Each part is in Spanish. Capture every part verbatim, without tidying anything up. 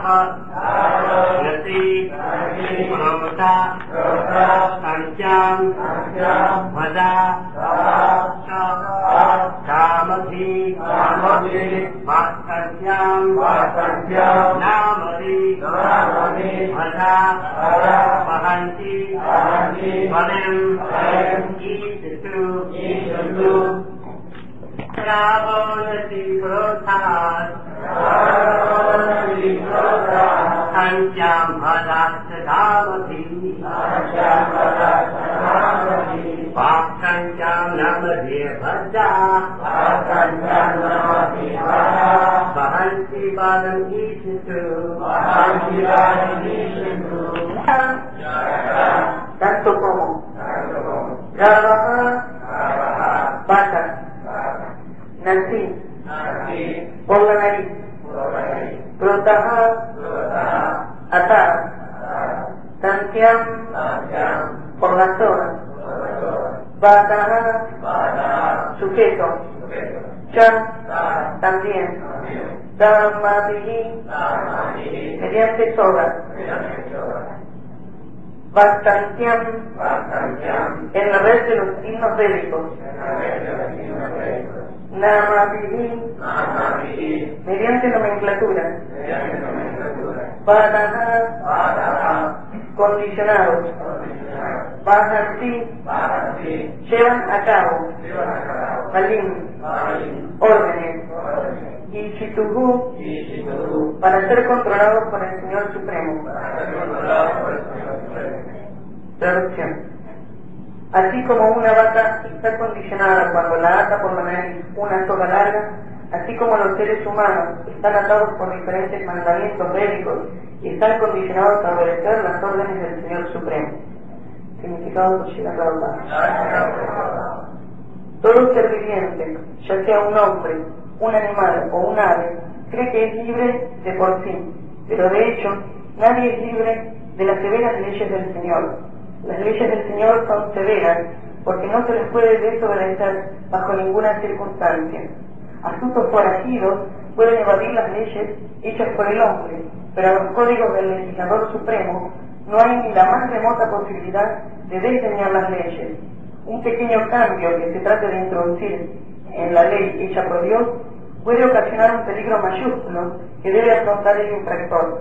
Yati Prota Sanjam Vada Kamati Vasanjam Namari Vada Vahanti Valem Isitu Ravanati Prota Sanjam Vadasadamati Vasanjam Namadi Vada Vahanti Vadam Isitu tanto como Ravaha Vata Nanti por la nariz, Protaha atar, Santiam por la zona, Vataha sujeto, Cham también, Dhammavihi mediante soga, Vastantiam en la red de los signos bélicos, Namavihi mediante nomenclatura, Vadaha condicionados, Vahanti llevan a cabo, Valim órdenes, y Shituhu para ser controlados por el Señor Supremo. Traducción. Así como una vaca está condicionada cuando la ata por la nariz una soga larga, así como los seres humanos están atados por diferentes mandamientos bélicos y están condicionados a obedecer las órdenes del Señor Supremo. Significado de Srila Prabhupada. Todo ser viviente, ya sea un hombre, un animal o un ave, cree que es libre de por sí, pero de hecho nadie es libre de las severas leyes del Señor. Las leyes del Señor son severas porque no se les puede desobedecer bajo ninguna circunstancia. Astutos forajidos pueden evadir las leyes hechas por el hombre, pero a los códigos del legislador supremo no hay ni la más remota posibilidad de desdeñar las leyes. Un pequeño cambio que se trate de introducir en la ley hecha por Dios puede ocasionar un peligro mayúsculo que debe afrontar el infractor.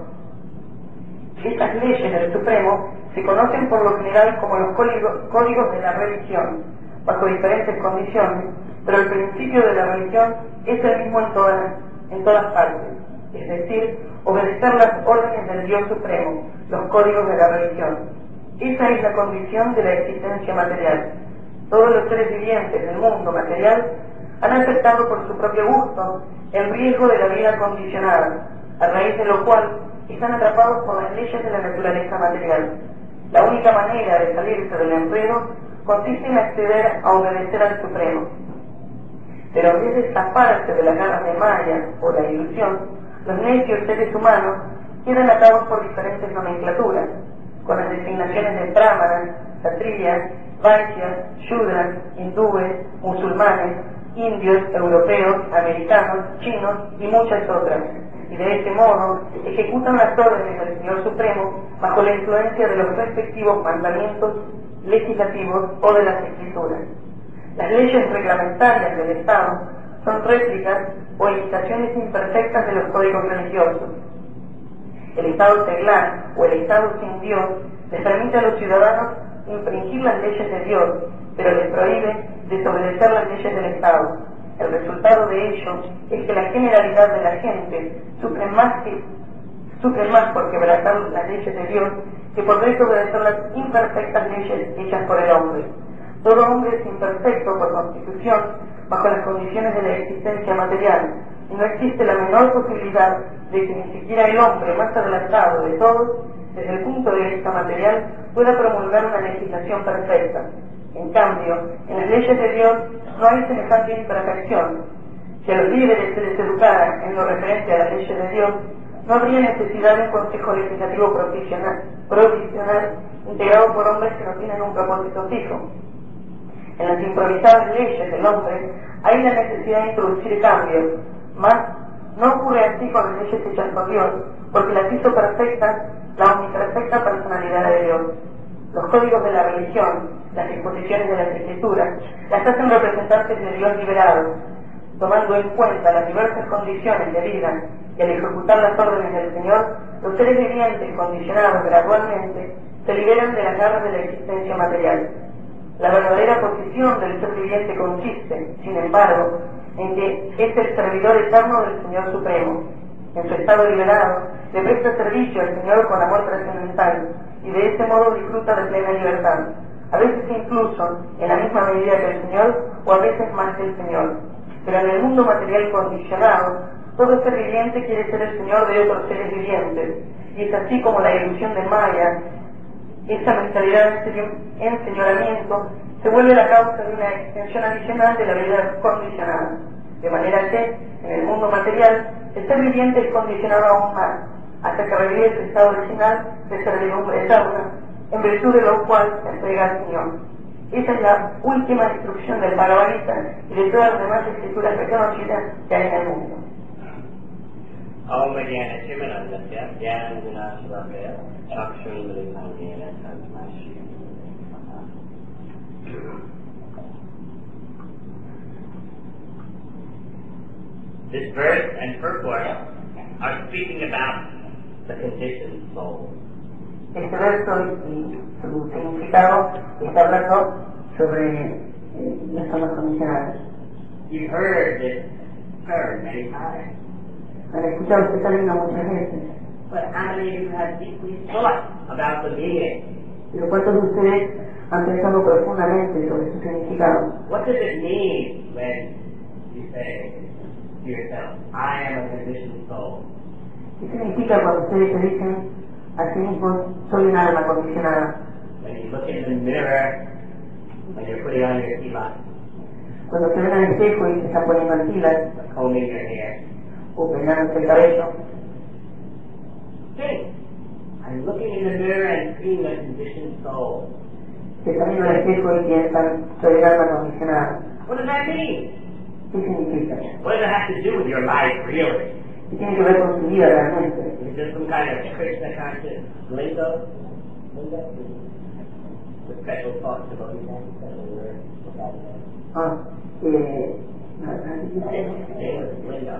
Estas leyes del Supremo se conocen por lo general como los códigos de la religión, bajo diferentes condiciones, pero el principio de la religión es el mismo en todas, en todas partes, es decir, obedecer las órdenes del Dios Supremo, los códigos de la religión. Esa es la condición de la existencia material. Todos los seres vivientes del mundo material han aceptado por su propio gusto el riesgo de la vida condicionada, a raíz de lo cual están atrapados por las leyes de la naturaleza material. La única manera de salirse del enredo consiste en acceder a obedecer al Supremo. Pero en vez de escaparse de las garras de Maya o la ilusión, los necios seres humanos quedan atados por diferentes nomenclaturas, con las designaciones de brahmanas, kshatriyas, vaishyas, shudras, hindúes, musulmanes, indios, europeos, americanos, chinos y muchas otras. Y de ese modo ejecutan las órdenes del Señor Supremo bajo la influencia de los respectivos mandamientos legislativos o de las escrituras. Las leyes reglamentarias del Estado son réplicas o imitaciones imperfectas de los códigos religiosos. El Estado seglar o el Estado sin Dios les permite a los ciudadanos infringir las leyes de Dios, pero les prohíbe desobedecer las leyes del Estado. El resultado de ello es que la generalidad de la gente sufre más, que, sufre más por quebrantar las leyes de Dios que por desobedecer las imperfectas leyes hechas por el hombre. Todo hombre es imperfecto por constitución bajo las condiciones de la existencia material, y no existe la menor posibilidad de que ni siquiera el hombre más adelantado de todos, desde el punto de vista material, pueda promulgar una legislación perfecta. En cambio, en las leyes de Dios no hay semejante imperfección. Si a los líderes se les educara en lo referente a las leyes de Dios, no habría necesidad de un consejo legislativo provisional, provisional integrado por hombres que no tienen un propósito fijo. En las improvisadas leyes del hombre hay la necesidad de introducir cambios, más No ocurre así con las leyes hechas por Dios, porque las hizo perfectas la omniperfecta personalidad de Dios. Los códigos de la religión, las disposiciones de las escrituras, las hacen representantes de Dios liberados, tomando en cuenta las diversas condiciones de vida y al ejecutar las órdenes del Señor, los seres vivientes condicionados gradualmente se liberan de las garras de la existencia material. La verdadera posición del ser viviente consiste, sin embargo, en que es el servidor eterno del Señor Supremo. En su estado liberado, le presta servicio al Señor con amor trascendental y de ese modo disfruta de plena libertad, a veces incluso en la misma medida que el Señor o a veces más que el Señor. Pero en el mundo material condicionado, todo ser viviente quiere ser el Señor de otros seres vivientes, y es así como la ilusión de Maya, esa mentalidad de enseñoramiento, se vuelve la causa de una extensión adicional de la vida condicionada, de manera que, en el mundo material, el ser viviente es condicionado aún más, hasta que revive su estado original de servidumbre eterna, en virtud de lo cual se entrega al Señor. Esa es la última instrucción del Bhagavad Gita y de todas las demás escrituras reconocidas que hay en el mundo. Om Jnana Timirandasya Jnana Shalakaya Chakshundrina Tasmashi. This verse and purport are speaking about the conditioned soul. Este verso y su significado está hablando sobre las almas condicionadas. You've heard this term many times. Han escuchado este término muchas veces. But how many of you have deeply thought about the meaning? Pero ¿cuántos de ustedes han pensado profundamente sobre su significado? What does it mean when you say to yourself, I am a conditioned soul? ¿Qué significa cuando ustedes se dicen a sí mismos, soy una alma condicionada? When you look in the mirror, when you're putting on your tefillin, Cuando se ven al espejo y se están poniendo alquilas combing your hair, o peinándose el cabello, think, I'm looking in the mirror and seeing a conditioned soul. se están viendo al espejo y piensan, soy una alma condicionada. What does that mean? ¿Qué significa? What does it have to do with your life, really? ¿Qué tiene que ver con su vida realmente? Is this some kind of Krishna conscious lingo? Lingo? The special thoughts about you, special words, vocabulary. Ah, eh, no, no, English lingo.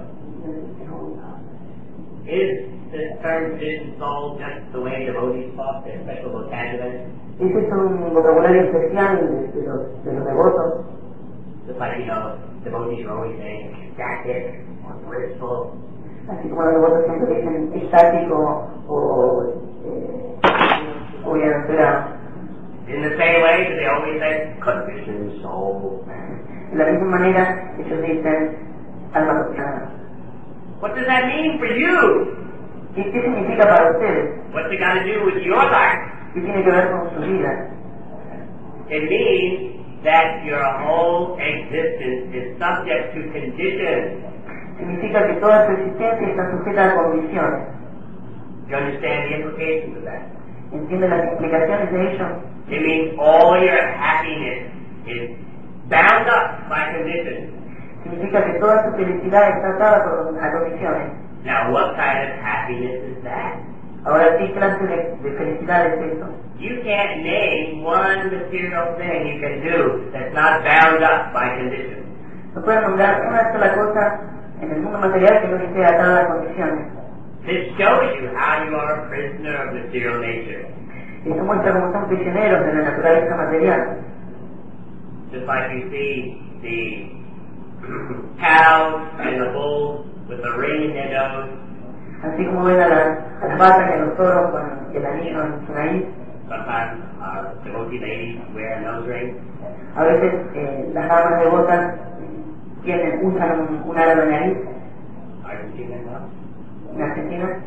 Is this term conditioned soul just the way devotees talk, their special vocabulary? ¿Es eso un vocabulario especial de, de, los, de los devotos? Just like, you know, devotees are always saying ecstatic or blissful. Así como los devotos siempre dicen estático o eh, o bienaventurado. In the same way, do they always say conditioned soul? De la misma manera, ellos dicen alma condicionada. What does that mean for you? ¿Y qué significa para ustedes? What's it got to do with your life? ¿Qué tiene que ver con su vida? It means that your whole existence is subject to conditions. Significa que toda su existencia está sujeta a condiciones. Do you understand the implications of that? ¿Entienden las implicaciones de ello? It means all your happiness is bound up by conditions. Significa que toda su felicidad está atada por, a condiciones. Now, what kind of happiness is that? Ahora, ¿qué clase de, de felicidad es eso? You can't name one material thing you can do that's not bound up by conditions. No pueden nombrar una sola cosa en el mundo material que no esté atada a condiciones. This shows you how you are a prisoner of material nature. Eso muestra cómo son prisioneros de la naturaleza material. Just like you see the cows and the bulls with the ring in their nose. Así como ven a las, a las vacas y a los toros con el anillo en su nariz. Sometimes uh, devotee ladies wear a nose ring. A veces eh, las damas devotas tienen, usan un, un aro de nariz. Argentina, no? En Argentina.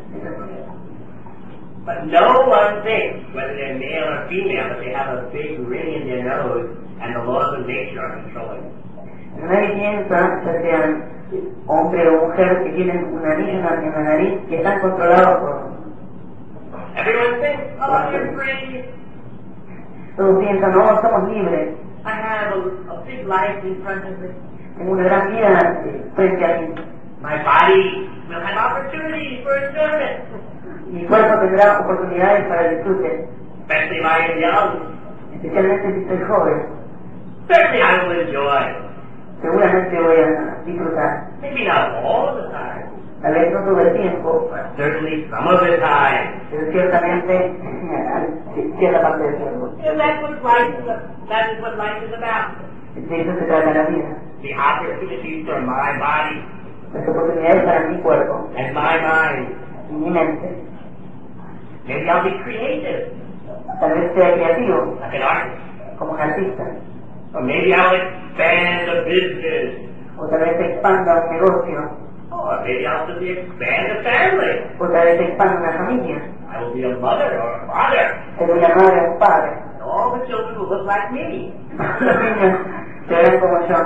But no one thinks, whether they're male or female, that they have a big ring in their nose and the laws of nature are controlling them. Nadie piensa, ya sean hombre o mujer, que tienen un anillo en la, en la nariz que están controlados por... Everyone thinks, oh, I'm free. Todos piensan, no, somos libres. I have a, a big life in front of me. Tengo una gran vida eh, frente a mí. My body will have opportunities for enjoyment. Mi cuerpo tendrá oportunidades para el disfrute, Especially if I am young. especialmente si estoy joven. Certainly I will enjoy. Seguramente voy a disfrutar. Maybe not all the time, Tal vez no todo el tiempo, but certainly some of the time. pero ciertamente eh, cierta parte del tiempo. And that's what life is, that is what life is about. De eso se trata la vida. The opportunities for my body Las oportunidades para mi cuerpo and my mind. y mi mente. Maybe I'll be creative, Tal vez sea creativo, like an artist. como un artista. Or maybe I'll expand a business. O tal vez expanda un negocio. Or maybe I'll simply expand a family. O tal vez expanda una familia. I will be a mother or a father. Ser una madre o un padre. And all the children will look like me. Los niños se verán como yo.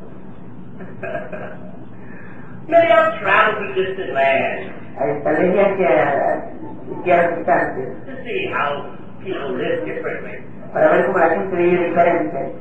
Maybe I'll travel to distant lands Eh, Tal vez viaje a, a tierras distantes to see how people live differently. para ver cómo la gente vive diferente.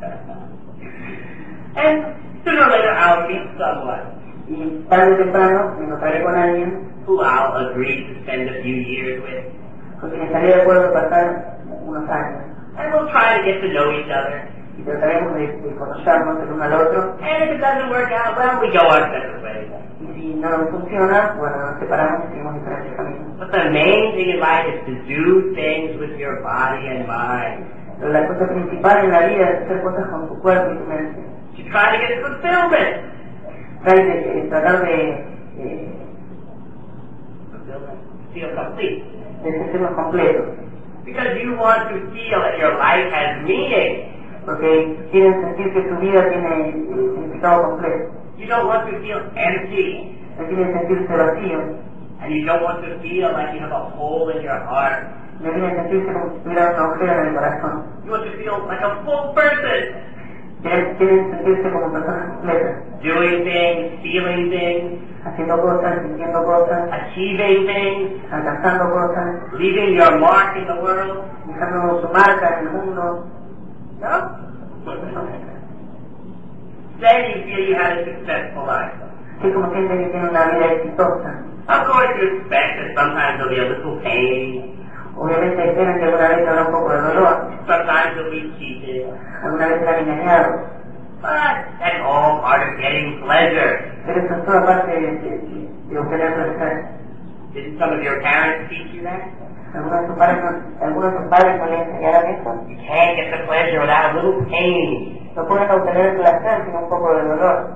And sooner or later I'll meet someone Y tarde o temprano me encontraré con alguien who I'll agree to spend a few years with. con quien estaré de acuerdo pasar unos años. And we'll try to get to know each other. Y trataremos de, de conocernos el uno al otro. And if it doesn't work out, well, we go our separate ways. Y si no funciona, bueno, nos separamos y seguimos diferentes caminos. But the main thing in life is to do things with your body and mind. Pero la cosa principal en la vida es hacer cosas con tu cuerpo y tu mente. To try to get fulfillment. Tratar de, de tratar de, de, Fulfillment. Feel complete. de sentirnos completos. Because you want to feel that your life has meaning. Porque quieren sentir que su vida tiene eh, significado completo. You don't want to feel empty. No quieren sentirse vacíos. And you don't want to feel like you have a hole in your heart. No quieren sentirse como si tuviera un agujero en el corazón. You want to feel like a full person. Quieren, quieren sentirse como personas completas. Doing things, feeling things, Haciendo cosas, sintiendo cosas, achieving things, alcanzando cosas, leaving your mark in the world. dejando su marca en el mundo. No? Then you feel you had a successful life. Así como sienten que tienen una vida exitosa. Of course you expect that sometimes there'll be a little pain, Obviamente esperan que alguna vez habrá un poco de dolor, sometimes you'll be cheated, alguna vez serán engañados, but that's all part of getting pleasure. pero eso es toda parte de, de, de obtener placer. Didn't some of your parents teach you that? Algunos de sus padres no, algunos de sus padres no le enseñaron eso. You can't get the pleasure without a little pain. No pueden obtener el placer sin un poco de dolor.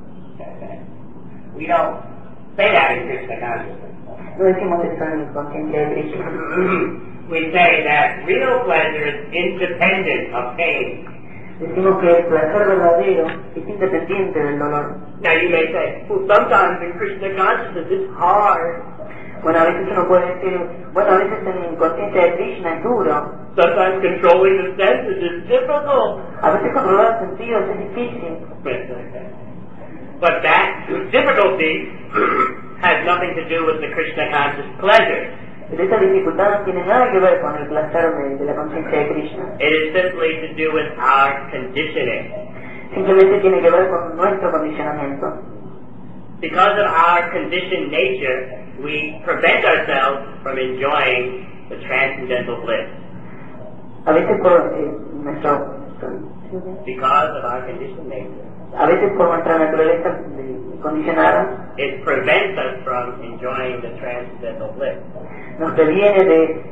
We don't say that in Krishna consciousness. No decimos eso en conciencia de Krishna. We say that real pleasure is independent of pain. Decimos que el placer verdadero es independiente del dolor. Now you may say, well, sometimes in Krishna consciousness it's hard. Bueno, a veces uno puede decir, bueno, a veces en conciencia de Krishna es duro. Sometimes controlling the senses is difficult. A veces controlar los sentidos es difícil. But that difficulty has nothing to do with the Krishna conscious pleasure. Pero esa dificultad no tiene nada que ver con el placer de, de la conciencia de Krishna. It is simply to do with our conditioning. Simplemente tiene que ver con nuestro condicionamiento. Because of our conditioned nature, we prevent ourselves from enjoying the transcendental bliss. A veces por eh, nuestro, Because of our conditioned nature, a veces por nuestra naturaleza de- condicionada, it prevents us from enjoying the transcendental bliss. nos previene de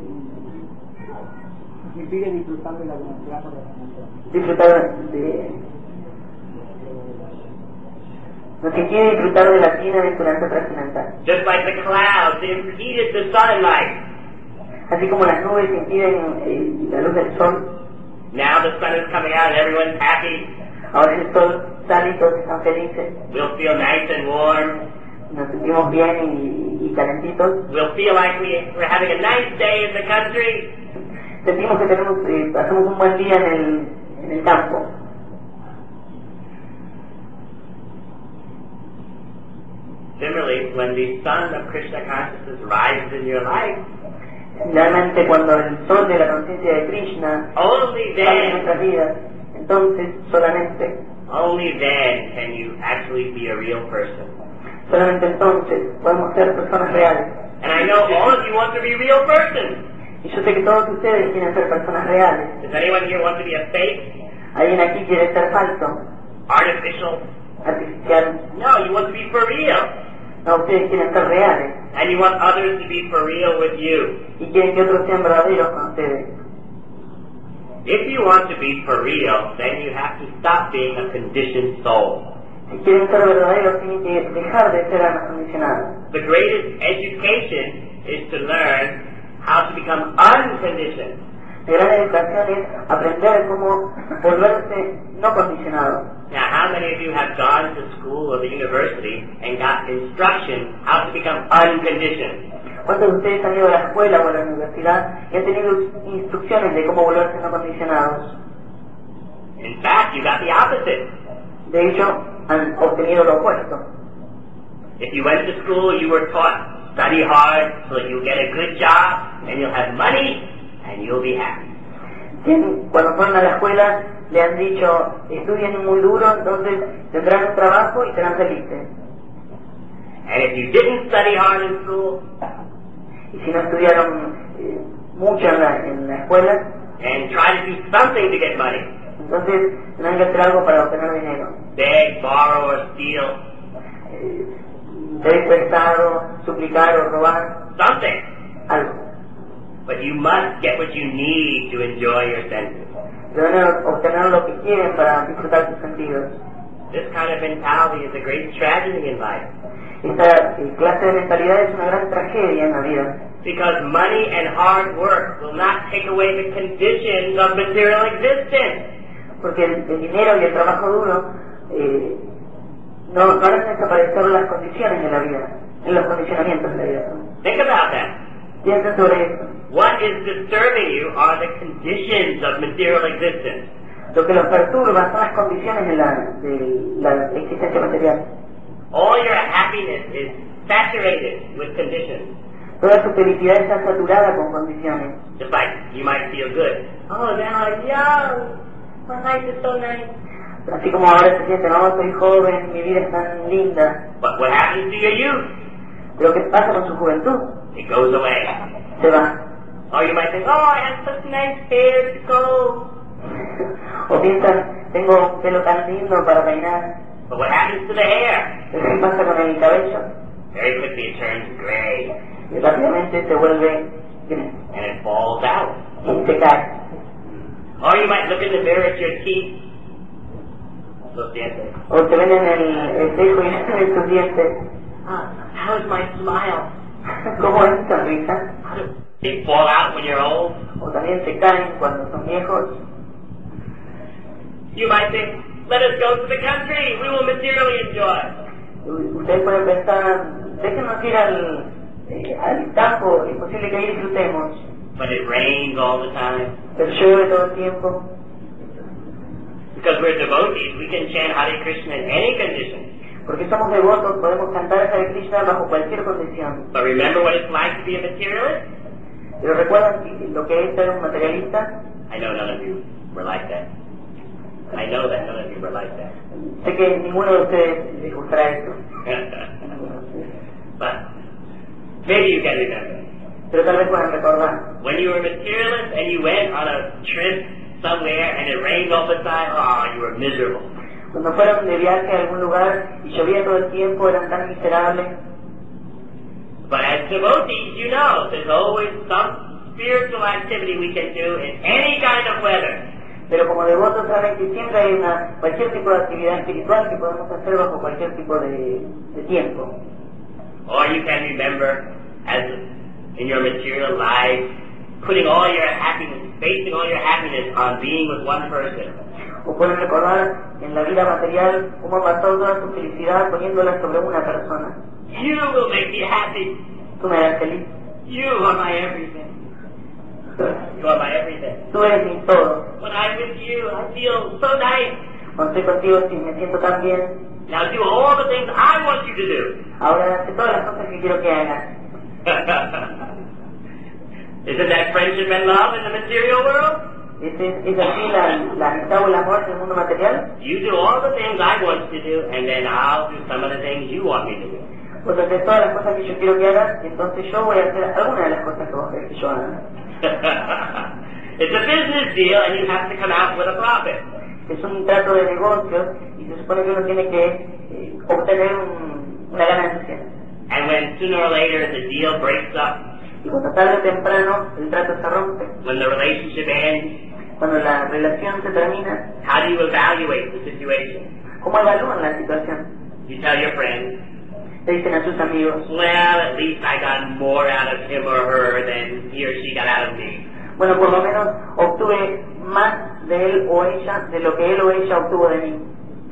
impide disfrutar de la dimensión trascendental. disfrutar de nos impide disfrutar de la plena aventuranza trascendental. Just like the clouds impeded the sunlight. Así como las nubes impiden eh, la luz del sol, Now the sun is coming out and everyone's happy. ahora el sol sale y todos están felices, We'll feel nice and warm. nos sentimos bien y, y calentitos, We'll feel like we, we're having a nice day in the country. sentimos que tenemos, eh, pasamos un buen día en el, en el campo. Similarly, when the sun of Krishna consciousness rises in your life, Realmente cuando el sol de la conciencia de Krishna only sale en then, nuestras vidas, entonces solamente, only then can you actually be a real person. Solamente entonces podemos ser personas reales. And I know all of you want to be real persons. Y yo sé que todos ustedes quieren ser personas reales. Does anyone here want to be a fake, ¿Alguien aquí quiere ser falso, artificial? artificial? No, you want to be for real. No, ustedes quieren ser reales. And you want others to be for real with you. Y quieren que otros sean verdaderos con ustedes. If you want to be for real, then you have to stop being a conditioned soul. Si quieren ser verdaderos, tienen que dejar de ser almas condicionadas. The greatest education is to learn how to become unconditioned. La gran educación es aprender cómo volverse no condicionado. Now, how many of you have gone to school or the university and got instruction how to become unconditioned? ¿Cuántos de ustedes han ido a la escuela o a la universidad y han tenido instrucciones de cómo volverse no condicionados? In fact, you got the opposite. De hecho, han obtenido lo opuesto. If you went to school, you were taught, study hard so that you'll get a good job and you'll have money and you'll be happy. Cuando fueron a la escuela le han dicho, estudien muy duro, entonces tendrán un trabajo y serán felices. And if you didn't study hard in school, y si no estudiaron eh, mucho en la, en la escuela, and try to do something to get money, entonces tendrán que hacer algo para obtener dinero. beg, borrow, or steal, Eh, pedir prestado, suplicar o robar, something. algo. But you must get what you need to enjoy your senses. Deben obtener lo que quieren para disfrutar sus sentidos. This kind of mentality is a great tragedy in life. Esta eh, clase de mentalidad es una gran tragedia en la vida. Because money and hard work will not take away the conditions of material existence. Porque el, el dinero y el trabajo duro eh, no, no harán desaparecer las condiciones de la vida, en los condicionamientos de la vida. Think about that. Piensen sobre esto. What is disturbing you are the conditions of material existence. Lo que los perturba son las condiciones de la, de la existencia material. All your happiness is saturated with conditions. Toda su felicidad está saturada con condiciones. Just like you might feel good. Oh, now I'm young. My life is so nice. Así como ahora se siente, no, soy joven, mi vida es tan linda. But what happens to your youth? Pero ¿qué pasa con su juventud? It goes away. Se va. Or you might think, oh, I have such nice hair to go. O piensan, tengo un pelo tan lindo para peinar. But what happens to the hair? Pero ¿qué pasa con el cabello? Very quickly it turns gray. Y rápidamente se vuelve gris And it falls out. y se cae. Or you might look in the mirror at your teeth. Los dientes. O te ven en el espejo y ven tus dientes. Ah, how's my smile? ¿Cómo es tu sonrisa? How do they fall out when you're old? O también se caen cuando son viejos. You might think, let us go to the country. We will materially enjoy. Ustedes pueden pensar, déjenos ir al, eh, al campo, es posible que ahí disfrutemos. But it rains all the time. Pero llueve todo el tiempo. Because we're devotees, we can chant Hare Krishna in any condition. Porque somos devotos, podemos cantar Hare Krishna bajo cualquier condición. But remember what it's like to be a materialist? Pero recuerdan que lo que es ser un materialista. I know none of you were like that. I know that none of you were like that. Sé que ninguno de ustedes les gustará esto. But maybe you can remember. Pero tal vez puedan recordar. When you were a materialist and you went on a trip somewhere and it rained all the time, oh, you were miserable. Cuando fueron de viaje a algún lugar y llovía todo el tiempo, eran tan miserables. But as devotees, you know, there's always some spiritual activity we can do in any kind of weather. Pero como devotos saben que siempre hay una, cualquier tipo de actividad espiritual que podemos hacer bajo cualquier tipo de, de tiempo. Or you can remember, as in your material life, putting all your happiness, basing all your happiness on being with one person. O pueden recordar en la vida material cómo pasó toda su felicidad poniéndola sobre una persona. You will make me happy. Tú me harás feliz. You are my everything. You are my everything. Tú eres mi todo. When I'm with you, I feel so nice. Cuando estoy contigo sí, me siento tan bien. Now do all the things I want you to do. Ahora hace todas las cosas que quiero que hagas. Isn't that friendship and love in the material world? ¿Es, es así la, la amistad o el amor en el mundo material? You do all the things I want you to do, and then I'll do some of the things you want me to do. Vos haces todas las cosas que yo quiero que hagas, entonces yo voy a hacer alguna de las cosas que vos querés que yo haga. It's a business deal and you have to come out with a profit. Es un trato de negocios y se supone que uno tiene que eh, obtener un, una ganancia. And when sooner or later the deal breaks up, Y cuando tarde o temprano el trato se rompe, when the relationship ends, cuando la relación se termina, how do you evaluate the situation? ¿cómo evalúan la situación? You tell your friends, Le dicen a sus amigos, well, at least I got more out of him or her than he or she got out of me. bueno, por lo menos obtuve más de él o ella de lo que él o ella obtuvo de mí.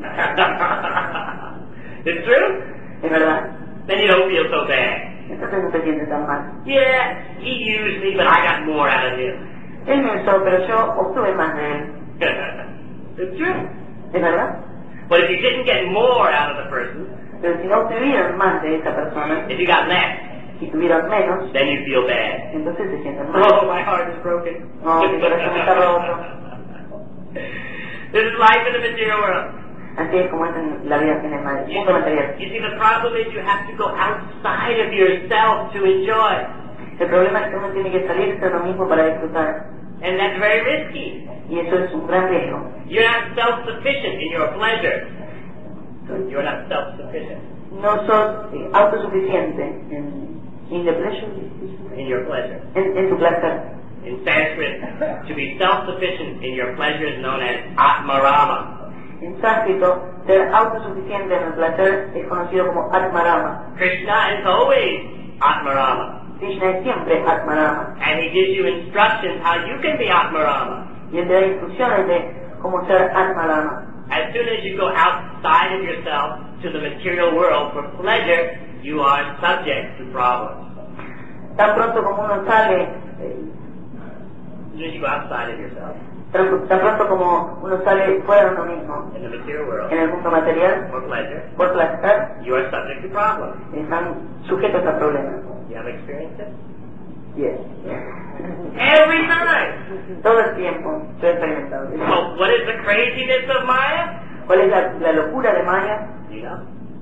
It's true? ¿Es verdad? Then you don't feel so bad. Entonces no se siente tan mal. Yeah, he used me, but I got more out of him. Él me usó, pero yo obtuve más de él. It's true. ¿Es verdad? But if you didn't get more out of the person, Pero si no obtuvieron más de esa persona, if you got less, si tuvieron menos, then you feel bad. entonces se sienten mal. Oh, my heart is broken. No, mi corazón está roto. This is life in the material world. Así es como es en la vida en el ma- You, mundo material. you see, the problem is you have to go outside of yourself to enjoy. El problema es que uno tiene que salirse de uno mismo para disfrutar. And that's very risky. Y eso es un gran riesgo. You're not self-sufficient in your pleasure. You're not self-sufficient No sos eh, autosuficiente en, in the pleasure, in your pleasure. en, en tu placer. In Sanskrit, to be self-sufficient in your pleasure is known as Atmarama. En sánscrito, ser autosuficiente en el placer es conocido como Atmarama. Krishna is always Atmarama. Krishna es siempre Atmarama. And he gives you instructions how you can be Atmarama. Y él te da instrucciones de cómo ser Atmarama. As soon as you go outside of yourself to the material world for pleasure, you are subject to problems. Tan pronto como uno sale, eh, As soon as you go outside of yourself tan, tan pronto como uno sale fuera de uno mismo, in the material world en el mundo material, for pleasure, por placer, you are subject to problems. están sujetos a problemas. You have experienced it? Yes. Every time! Todo el tiempo yo he experimentado eso. So, what is the craziness of Maya? ¿Cuál es la, la locura de Maya? You know?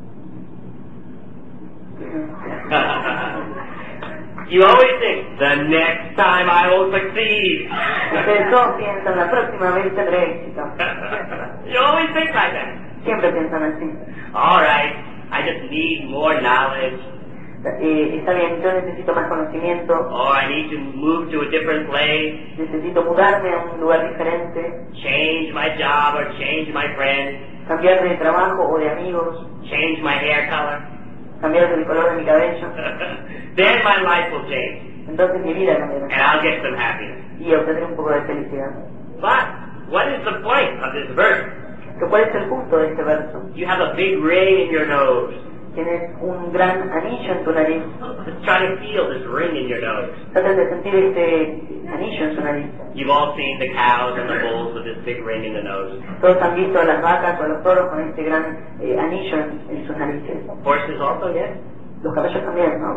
You always think, the next time I will succeed. Ustedes todos piensan, la próxima vez tendré éxito. You always think like that. Siempre piensan así. Alright, I just need more knowledge. Eh, está bien, yo necesito más conocimiento, Or I need to move to a different place, necesito mudarme a un lugar diferente, change my job or change my friends, cambiar de trabajo o de amigos, change my hair color. cambiar el color de mi cabello. Then my life will change, Entonces mi vida and cambiará I'll get some happiness. y obtendré un poco de felicidad. But, what is the point of this verse? ¿Pero cuál es el punto de este verso? You have a big ring in your nose. Tienes un gran anillo en tu nariz. Just try to feel this ring in your nose. Tratas de sentir este anillo en su nariz. You've all seen the cows and the bulls with this big ring in the nose. Todos han visto a las vacas o a los toros con este gran eh, anillo en, en sus narices. Horses also, yes? Los caballos también, ¿no?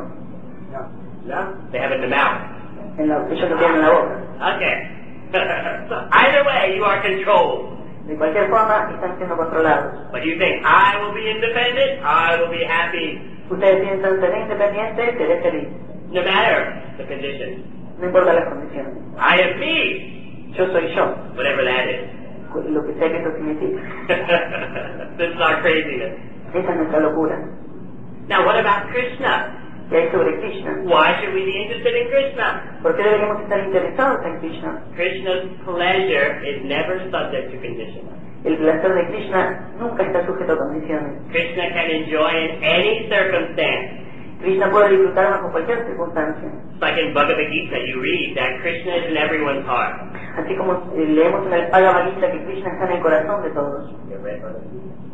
No? They have it in the mouth. En la, ellos lo tienen en la boca. Okay. So either way, you are controlled. De cualquier forma, están siendo controlados. But you think, I will be independent, I will be happy, Ustedes piensan, seré independiente, seré feliz. no matter the conditions. No importa las condiciones. I am me, Yo soy yo, whatever that is. lo que sea que eso significa. This is our craziness. Esa es nuestra locura. Now, what about Krishna? ¿Qué hay sobre Krishna? Why should we be interested in Krishna? ¿Por qué deberíamos estar interesados en Krishna? Krishna's pleasure is never subject to conditions. El placer de Krishna nunca está sujeto a condiciones. Krishna can enjoy in any circumstance. Krishna puede disfrutar bajo cualquier circunstancia. It's like in Bhagavad Gita, you read that Krishna is in everyone's heart. Así como eh, leemos en el Bhagavad Gita que Krishna está en el corazón de todos. You read Bhagavad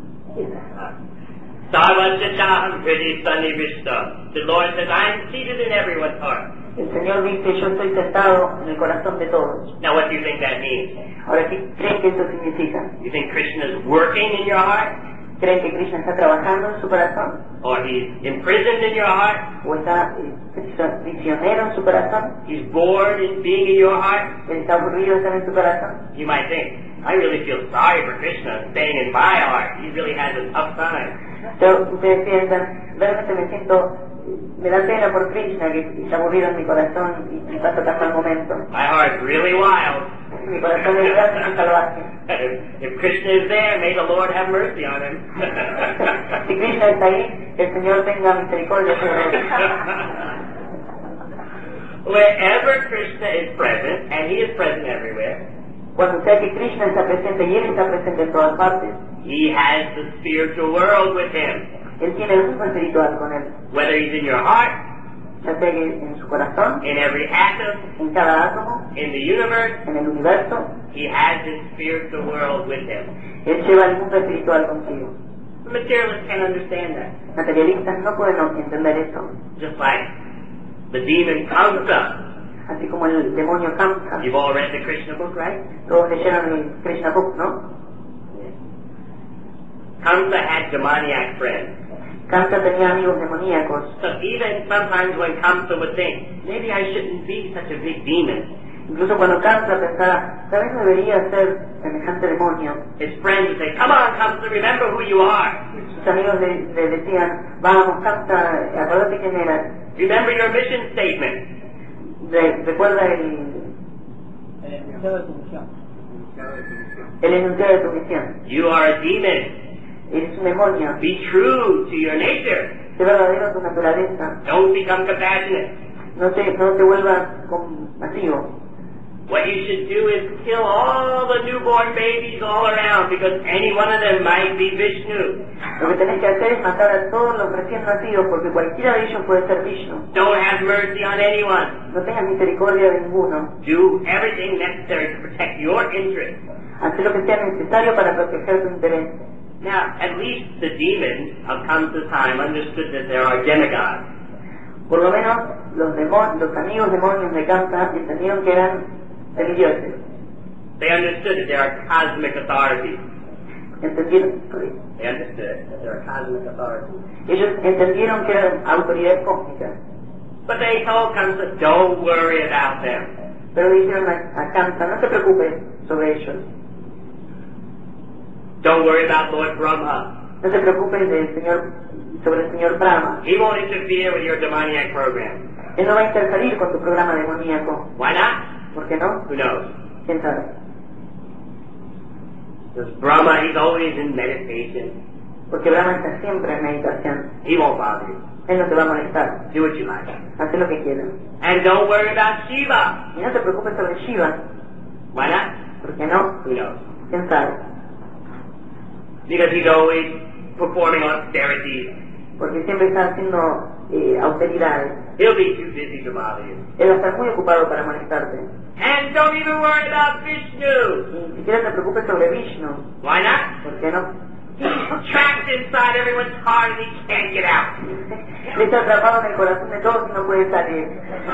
Gita? Sarvachachaham Hridi Sannivishta. The Lord says, I am seated in everyone's heart. El Señor dice, yo estoy sentado en el corazón de todos. Now, what do you think that means? Ahora, ¿qué creen que eso significa? You think Krishna is working in your heart? ¿Creen que Krishna está trabajando en su corazón? Or he's imprisoned in your heart? ¿O está eh, prisionero en su corazón? He's bored in being in your heart? ¿Él está aburrido de estar en su corazón? You might think. I really feel sorry for Krishna staying in my heart. He really has a tough time. Pero ustedes piensan, realmente me siento, me da pena por Krishna que está movido en mi corazón y, y pasa tan mal momento. My heart's really wild. Mi corazón es grande y salvaje. If Krishna is there, may the Lord have mercy on him. Si Krishna está ahí, que el Señor tenga misericordia sobre él. Wherever Krishna is present, and he is present everywhere, Cuando sea que Krishna está presente y él está presente en todas partes, he has the spiritual world with him. él tiene el mundo espiritual con él. Whether he's in your heart, Ya sea que en su corazón, in every atom, en cada átomo, in the universe, en el universo, he has his spiritual world with him. él lleva el mundo espiritual consigo. The materialists can't understand that. Materialistas no pueden entender eso. Just like the demon Kamsa. Así como el demonio Kamsa. You've all read the Krishna book, right? Todos leyeron el Krishna Book, ¿no? Kamsa had demoniac friends. Kamsa tenía amigos demoníacos. So even sometimes when Kamsa would think, maybe I shouldn't be such a big demon, Incluso cuando Kamsa pensaba, tal vez debería ser semejante demonio, his friends would say, come on, Kamsa, remember who you are. sus amigos le, le decían, vamos Kamsa, acuérdate quién eras. Remember your mission statement. Re- recuerda el, El enunciado de tu misión. el enunciado de tu misión. You are a demon. Eres un demonio. Be true to your nature. Sé verdadero a tu naturaleza. Don't become compassionate. No te, no te vuelvas compasivo. What you should do is kill all the newborn babies all around, because any one of them might be Vishnu. Lo que tenés que hacer es matar a todos los recién nacidos, porque cualquiera de ellos puede ser Vishnu. Don't have mercy on anyone. No tengas misericordia de ninguno. Do everything necessary to protect your interests. Haz lo que sea necesario para proteger tu interés. Now, at least the demons of Kamsa's time understood that there are demigods. Por lo menos los, demo- los amigos demonios de Kamsa entendieron que eran semidioses. They understood that there are cosmic authorities. Entendieron, They understood that there are cosmic authorities. ellos entendieron que eran autoridades cósmicas. But they told Kamsa, don't worry about them. Pero le dijeron a, a Kamsa, no te preocupes sobre ellos. Don't worry about Lord Brahma. No te preocupes del señor, sobre el señor Brahma. He won't interfere with your demoniac program. Él no va a interferir con tu programa demoníaco. Why not? ¿Por qué no? Who knows? ¿Quién sabe? Because Brahma, he's always in meditation. Porque Brahma está siempre en meditación. He won't bother you. Él no te va a molestar. Do what you like. Haz lo que quieras. And don't worry about Shiva. Y no te preocupes sobre Shiva. Why not? ¿Por qué no? Who knows? ¿Quién sabe? Because he's always performing austerities. Porque siempre está haciendo eh, austeridades. He'll be too busy to bother you. Él va a estar muy ocupado para molestarte. And don't even worry about Vishnu. Y ni siquiera te preocupes sobre Vishnu. Why not? ¿Por qué no? He's trapped inside everyone's heart and he can't get out. Él está atrapado en el corazón de todos y no puede salir.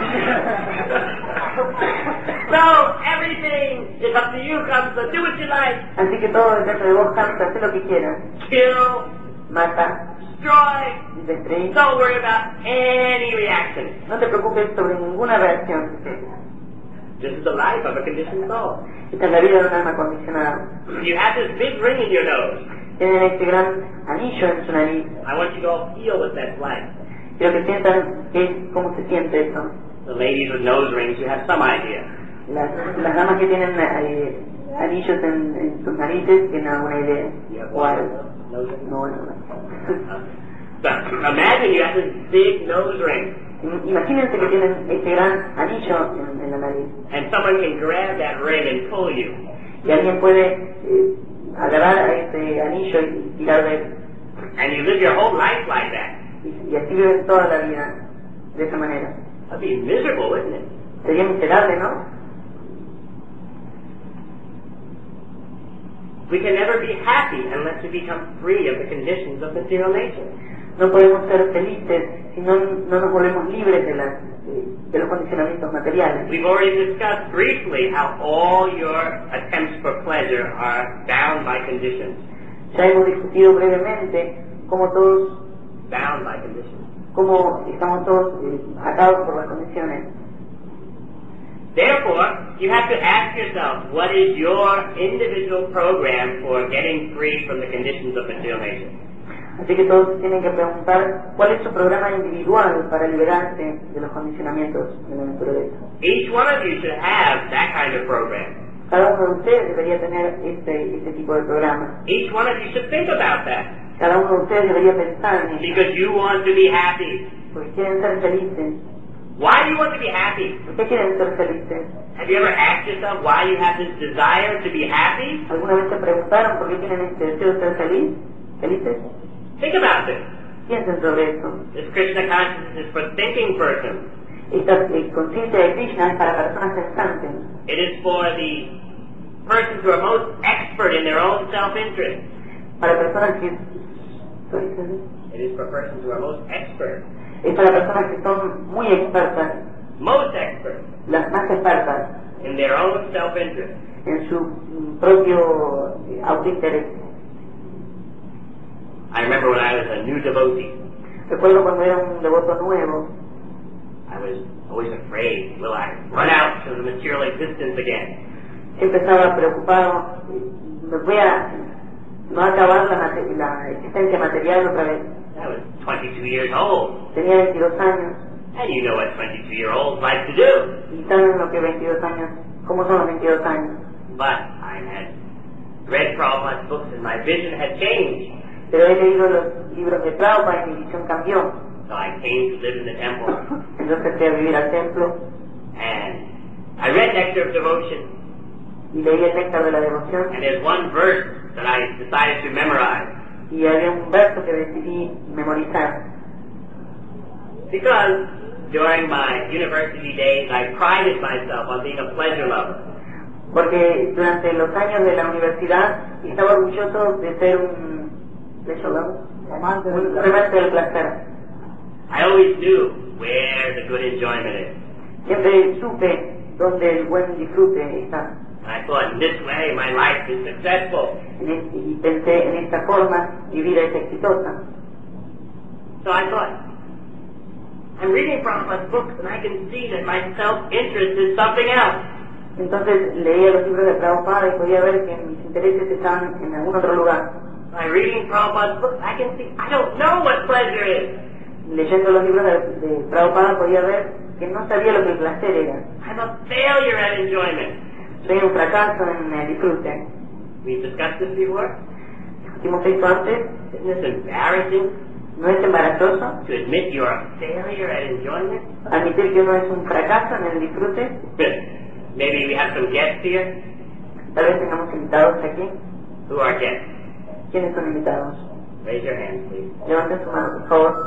So everything is up to you, Kamsa. Do what you like. Así que todo depende de vos, Kamsa. Haz lo que quieras. Kill, Mata, destroy. destruí. Don't worry about any reaction. No te preocupes sobre ninguna reacción. This is the life of a conditioned soul. Esta es la vida de un alma condicionada. You have this big ring in your nose. Tienen este gran anillo en su nariz. I want you to all feel what that's like. Quiero que sientan que es, cómo se siente eso. The ladies with nose rings, you have some idea. Las, las damas que tienen eh, anillos en, en sus narices tienen alguna idea. You have O algo. nose ring? No, no, no. So, imagine you have this big nose ring, Imagínense que tienen este gran anillo en, en la nariz. and someone can grab that ring and pull you. Y alguien puede eh, agarrar a este anillo y tirar de él. And you live your whole life like that. Y, y así viven toda la vida de esa manera. That'd be miserable, wouldn't it? Sería miserable, ¿no? We can never be happy unless we become free of the conditions of material nature. No podemos ser felices si no, no nos volvemos libres de, las, de, de los condicionamientos materiales. We've already discussed briefly how all your attempts for pleasure are bound by conditions. Ya hemos discutido brevemente cómo todos, Bound by conditions. cómo estamos todos eh, atados por las condiciones. Therefore, you have to ask yourself, what is your individual program for getting free from the conditions of material nature? Así que todos tienen que preguntar cuál es su programa individual para liberarse de los condicionamientos de la naturaleza. Each one of you should have that kind of program. Cada uno de ustedes debería tener este, este tipo de programa. Each one of you should think about that. Cada uno de ustedes debería pensar en eso. Because you want to be happy. Porque quieren ser felices. Why do you want to be happy? ¿Por qué quieren ser felices? Have you ever asked yourself why you have this desire to be happy? ¿Alguna vez se preguntaron por qué tienen este deseo de ser feliz? ¿Felices? Think about this. Piensen sobre eso. This Krishna consciousness is for thinking persons. Esta eh, conciencia de Krishna es para personas pensantes. It is for the persons who are most expert in their own self-interest. Para personas que... It is for persons who are most expert. Es para personas que son muy expertas, Most expert las más expertas, in their own self-interest. en su mm, propio eh, autointerés. I remember when I was a new devotee, Recuerdo cuando era un devoto nuevo, I was always afraid, will I run out to the material existence again? siempre estaba preocupado, me voy a no acabar la, mate- la existencia material otra vez. I was twenty-two years old, Tenía veintidós años, and you know what twenty-two-year-olds like to do. y saben lo que veintidós años, cómo son los veintidós años. But I had read Prabhupada's books and my vision had changed. Pero he leído los libros de Prabhupada y mi visión cambió. So I came to live in the temple, Entonces fui a vivir al templo and I read Nectar of Devotion, y leí el néctar de la devoción. and there's one verse that I decided to memorize, Y había un verso que decidí memorizar. because during my university days I prided myself on being a pleasure lover. Porque durante los años de la universidad estaba orgulloso de ser un pleasure lover, Amante un del amante del placer. I always knew where the good enjoyment is. Siempre supe dónde el buen disfrute está. And I thought, in this way my life is successful. En es- Y pensé, en esta forma mi vida es exitosa. So I thought, I'm reading Prabhupada's books and I can see that my self-interest is something else. Entonces leía los libros de Prabhupada y podía ver que mis intereses estaban en algún otro lugar. By reading Prabhupada's books, I can see, I don't know what pleasure is. Leyendo los libros de, de Prabhupada podía ver que no sabía lo que el placer era. I'm a failure at enjoyment. Soy un fracaso en el disfrute. We've discussed this before. Discutimos esto antes. Isn't this embarrassing ¿No es embarazoso to admit you're a failure at enjoyment? admitir que uno es un fracaso en el disfrute? Maybe we have some guests here. Tal vez tengamos invitados aquí. Who are guests? ¿Quiénes son invitados? Raise your hands, please. Levanten su mano, por favor.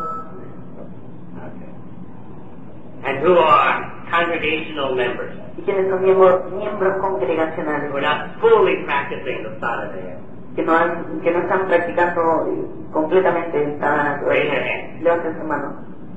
Okay. And who are congregational members, ¿Y quiénes son miembros, miembros congregacionales? who are not fully practicing the sadhana? Que no, han, que no están practicando eh, completamente el sadhana Raise your todavía. hand. Levanten su mano.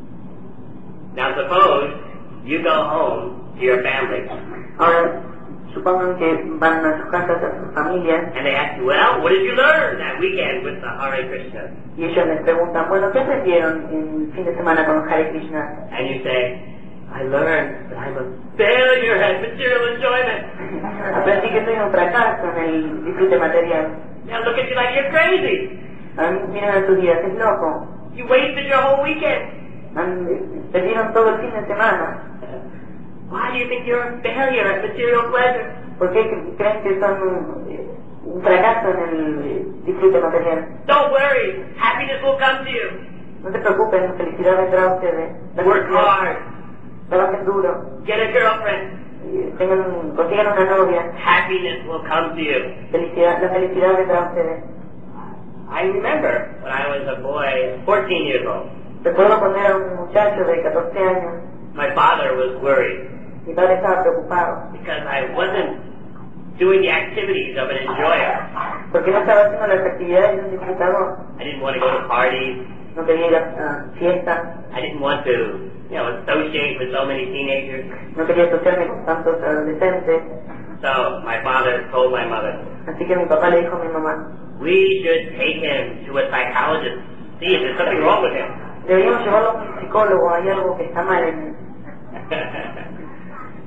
Now suppose you go home to your family Ahora, supongan que van a sus casas, a sus familias, and they ask you, well, what did you learn that weekend with the Hare Krishna? y ellos les preguntan, bueno, ¿qué aprendieron el fin de semana con Hare Krishna? And you say, I learned that I'm a failure at material enjoyment. Aprendí que soy un fracaso en el disfrute material. Now look at you like you're crazy. A mí, miren a tus días, es loco. You wasted your whole weekend. Han- Perdieron todo el fin de semana. Why do you think you're a failure at material pleasure? ¿Por qué cre- creen que son un, eh, un fracaso en el eh, disfrute material? Don't worry, happiness will come to you. No se preocupen, la felicidad vendrá a ustedes. La Work felicidad- hard, Trabajen duro, get a girlfriend. eh, tengan, consigan una novia. Happiness will come to you. Felicidad, la felicidad vendrá a ustedes. I remember when I was a boy, fourteen years old, Recuerdo cuando era un muchacho de catorce años, my father was worried mi padre estaba preocupado because I wasn't doing the activities of an enjoyer. porque no estaba haciendo las actividades de un disfrutador. I didn't want to go to parties. No quería ir a a fiestas, I didn't want to, you know, associate with so many teenagers. no quería asociarme con tantos adolescentes. So my father told my mother, Así que mi papá le dijo a mi mamá, we should take him to a psychologist, see if there's something wrong with him. deberíamos llevarlo a un psicólogo, hay algo que está mal en él.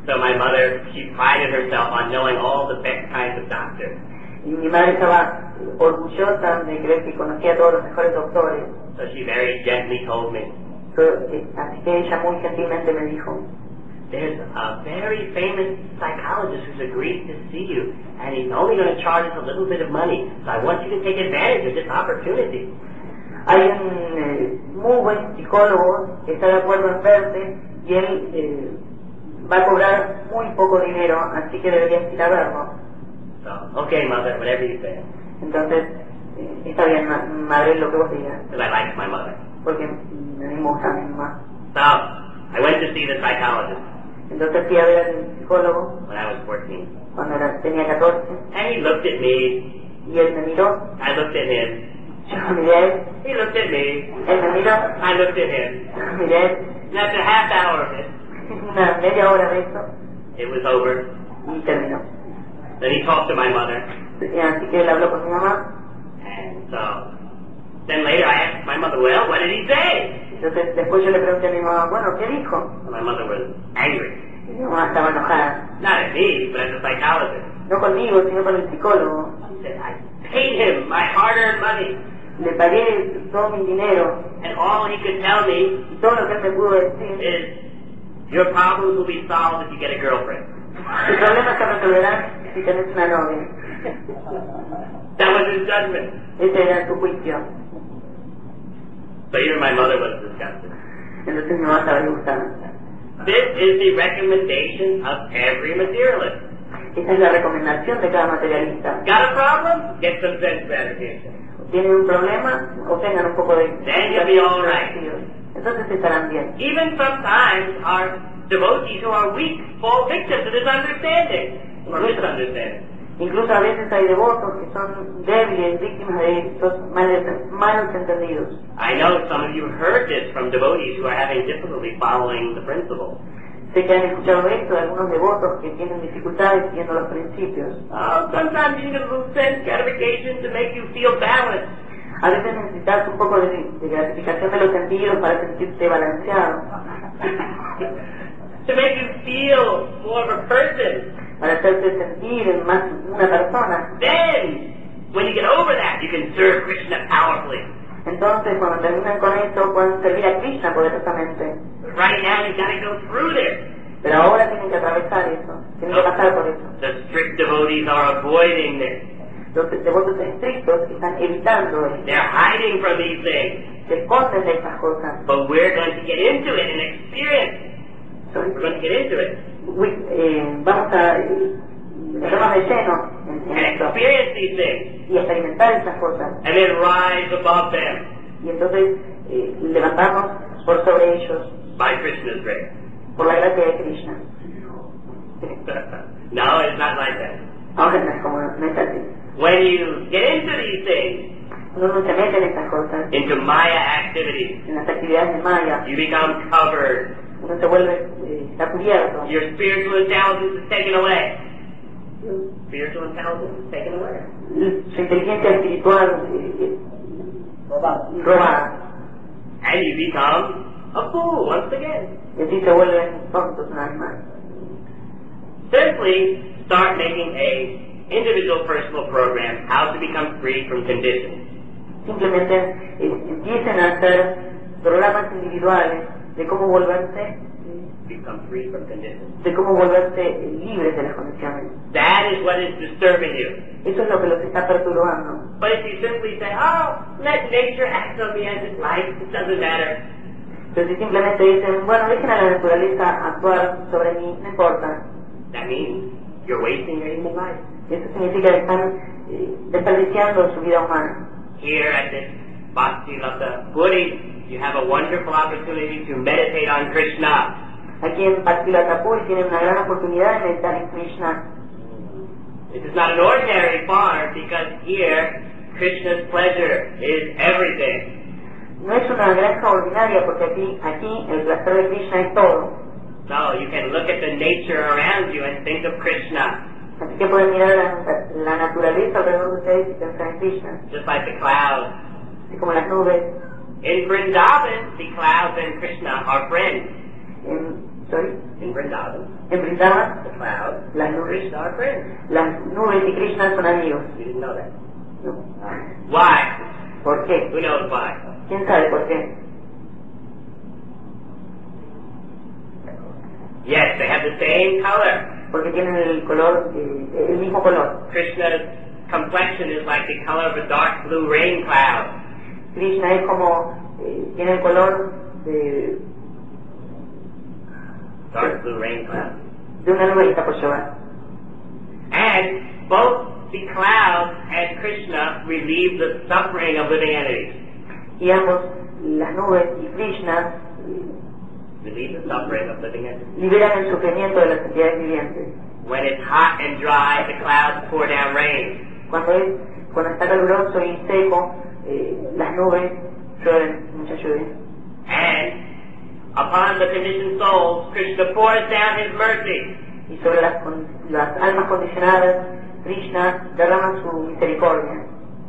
So my mother, she prided herself on knowing all the best kinds of doctors. Y mi madre estaba orgullosa de creer que conocía a todos los mejores doctores. So she very gently told me, So, eh, así que ella muy gentilmente me dijo, there's a very famous psychologist who's agreed to see you, and he's only going to charge us a little bit of money. So I want you to take advantage of this opportunity. hay un eh, muy buen psicólogo que está de acuerdo en verte y él eh, va a cobrar muy poco dinero, así que deberías ir a verlo. So, okay, mother, whatever you say. Entonces, eh, está bien, ma- madre, lo que vos digas, Because I like my mother. porque mm, me gusta a mi mamá. So I went to see the psychologist Entonces fui a ver al psicólogo when I was fourteen. cuando era, tenía catorce, And he looked at me. y él me miró, I looked at him. yo lo miré a él, He looked at me. él me miró, I looked at him. yo lo miré a él, And after a half hour of it, una media hora de eso, it was over. y terminó. Then he talked to my mother. Y así que él habló con mi mamá, And so then later I asked my mother, well, what did he say? entonces después yo le pregunté a mi mamá, bueno, ¿qué dijo? And my mother was angry. Y mi mamá estaba enojada, Not at me, but at the psychologist. no conmigo, sino con el psicólogo. She said, I paid him my hard-earned money. Le pagué todo mi dinero, And all he could tell me y todo lo que él me pudo decir, is, your problems will be solved if you get a girlfriend. tus problemas se resolverán si tenés una novia. That was his judgment. Ese era su juicio. So even my mother was disgusted. Entonces mi mamá estaba disgustada. This is the recommendation of every materialist. Esa es la recomendación de cada materialista. Got a problem? Get some sense gratification. Tienen un problema, obtengan un poco de... Then you'll be all right. Entonces estarán bien. Even sometimes our devotees who are weak fall victim to this understanding, or misunderstanding. Incluso a veces hay devotos que son débiles, víctimas de estos malos, malos entendidos. I know some of you heard this from devotees who are having difficulty following the principles. Sé que han escuchado esto de algunos devotos que tienen dificultades siguiendo los principios. Uh, sometimes you need a little sense gratification to make you feel balanced. A veces necesitas un poco de, de gratificación de los sentidos para sentirte balanceado, To make you feel more of a person. para hacerte sentir más una persona. Then, when you get over that, you can serve Krishna powerfully. Entonces, cuando terminan con eso, pueden servir a Krishna poderosamente. But right now, you've got to go through this. Pero ahora tienen que atravesar eso, tienen que pasar por eso. The strict devotees are avoiding this. Los devotos estrictos están evitando esto, They're hiding from these things. se esconden de estas cosas. But we're going to get into it and experience. Son- We're going to get into it Uy, eh, vamos a eh, meternos de lleno en, en and esto experience these things. y experimentar estas cosas. And then rise above them Y entonces eh, levantarnos por sobre ellos, by Krishna's grace. por la gracia de Krishna. No, it's not like that. Ahora no es como, no es así. When you get into these things, Cuando uno se mete en estas cosas, into Maya activities, en las actividades de Maya, you become covered. uno se vuelve, eh, está cubierto. Your spiritual intelligence is taken away. Spiritual intelligence is taken away. Su inteligencia espiritual eh, eh, Robado. robada. And you become a fool once again. Y así se vuelven tontos una vez más. Simply start making a individual personal program how to become free from conditions. Simplemente eh, empiecen a hacer programas individuales de cómo volverse, Become free from conditions. de cómo volverse eh, libres de las condiciones. That is what is disturbing you. Eso es lo que los está perturbando. But if you simply say, oh, let nature act on me as it likes, it doesn't matter. Pero si simplemente dicen, bueno, dejen a la naturaleza actuar sobre mí, no importa. That means you're wasting your human life. Eso significa que están eh, desperdiciando su vida humana. Here at this Bhakti Lata Puri, you have a wonderful opportunity to meditate on Krishna. Aquí en Bhakti-Lata Puri tienen una gran oportunidad de meditar en Krishna. This is not an ordinary farm because here Krishna's pleasure is everything. No es una granja ordinaria porque aquí, aquí el placer de Krishna es todo. So you can look at the nature around you and think of Krishna. Así que pueden mirar la, la naturaleza alrededor de ustedes y pensar en Krishna. Just like the clouds. Así como las nubes. In Vrindavan, the clouds and Krishna are friends. En Sorry. In Vrindavan, En Vrindavan, the clouds, las and nubes, Krishna are friends. las nubes y Krishna son amigos. You didn't know that. No. Why? ¿Por qué? Who knows why? ¿Quién sabe por qué? Yes, they have the same color. Porque tienen el color, eh, el mismo color. Krishna's complexion is like the color of a dark blue rain cloud. Krishna es como, eh, tiene el color de, Dark blue rain cloud. de una nube que está por llevar. And both the clouds and Krishna relieve the suffering of living entities. Y ambos, las nubes y Krishna, eh, Relieve the suffering of living entities. liberan el sufrimiento de las entidades vivientes. When it's hot and dry, the clouds pour down rain. Cuando es, cuando está caluroso y seco, eh, las nubes llueven, mucha lluvia. And upon the conditioned souls, Krishna pours down his mercy. Y sobre las, con- las almas condicionadas, Krishna derrama su misericordia.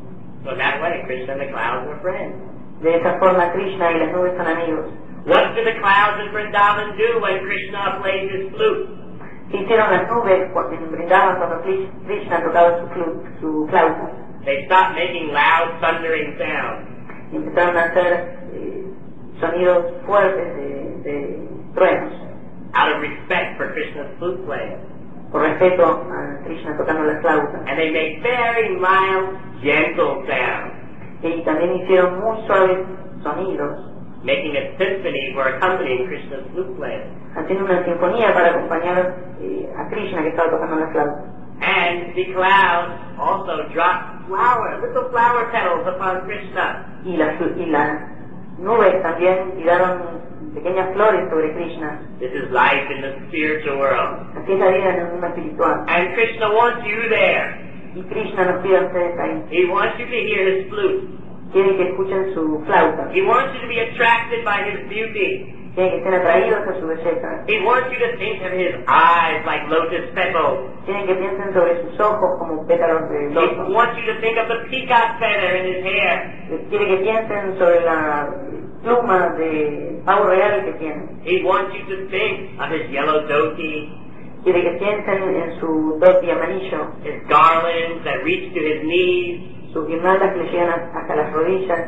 So that way, Krishna and the clouds are friends. De esa forma, Krishna y las nubes son amigos. What do the clouds in Vrindavan do when Krishna plays his flute? ¿Qué hicieron las nubes cuando brindaban cuando Krish- Krishna tocaba su, flu- su flauta? They stop making loud, thundering sounds. Y empezaron a hacer eh, sonidos fuertes de, de truenos, Out of respect for Krishna's flute playing. por respeto a Krishna tocando la flauta. And they make very mild, gentle sounds, Y también hicieron muy suaves sonidos, making a symphony for accompanying Krishna's flute playing. haciendo una sinfonía para acompañar eh, a Krishna que estaba tocando la flauta. And the clouds also drop flower, little flower petals upon Krishna. Y las, y las nubes también tiraron pequeñas flores sobre Krishna. This is life in the spiritual world. Así es la vida en el mundo espiritual. And Krishna wants you there. Y Krishna nos pide a ustedes ahí. He wants you to hear his flute. Quiere que escuchen su flauta. He wants you to be attracted by his beauty. Quiere que estén atraídos a su belleza. He wants you to think of his eyes like lotus petals. Quieren que piensen sobre sus ojos como pétalos de He loto. wants you to think of the peacock feather in his hair. Quiere que piensen sobre la pluma de pavo real que tiene. He wants you to think of his yellow dhoti, Quiere que piensen en su dhoti amarillo, his garlands that reach to his knees. sus guirnaldas que le llegan hasta las rodillas.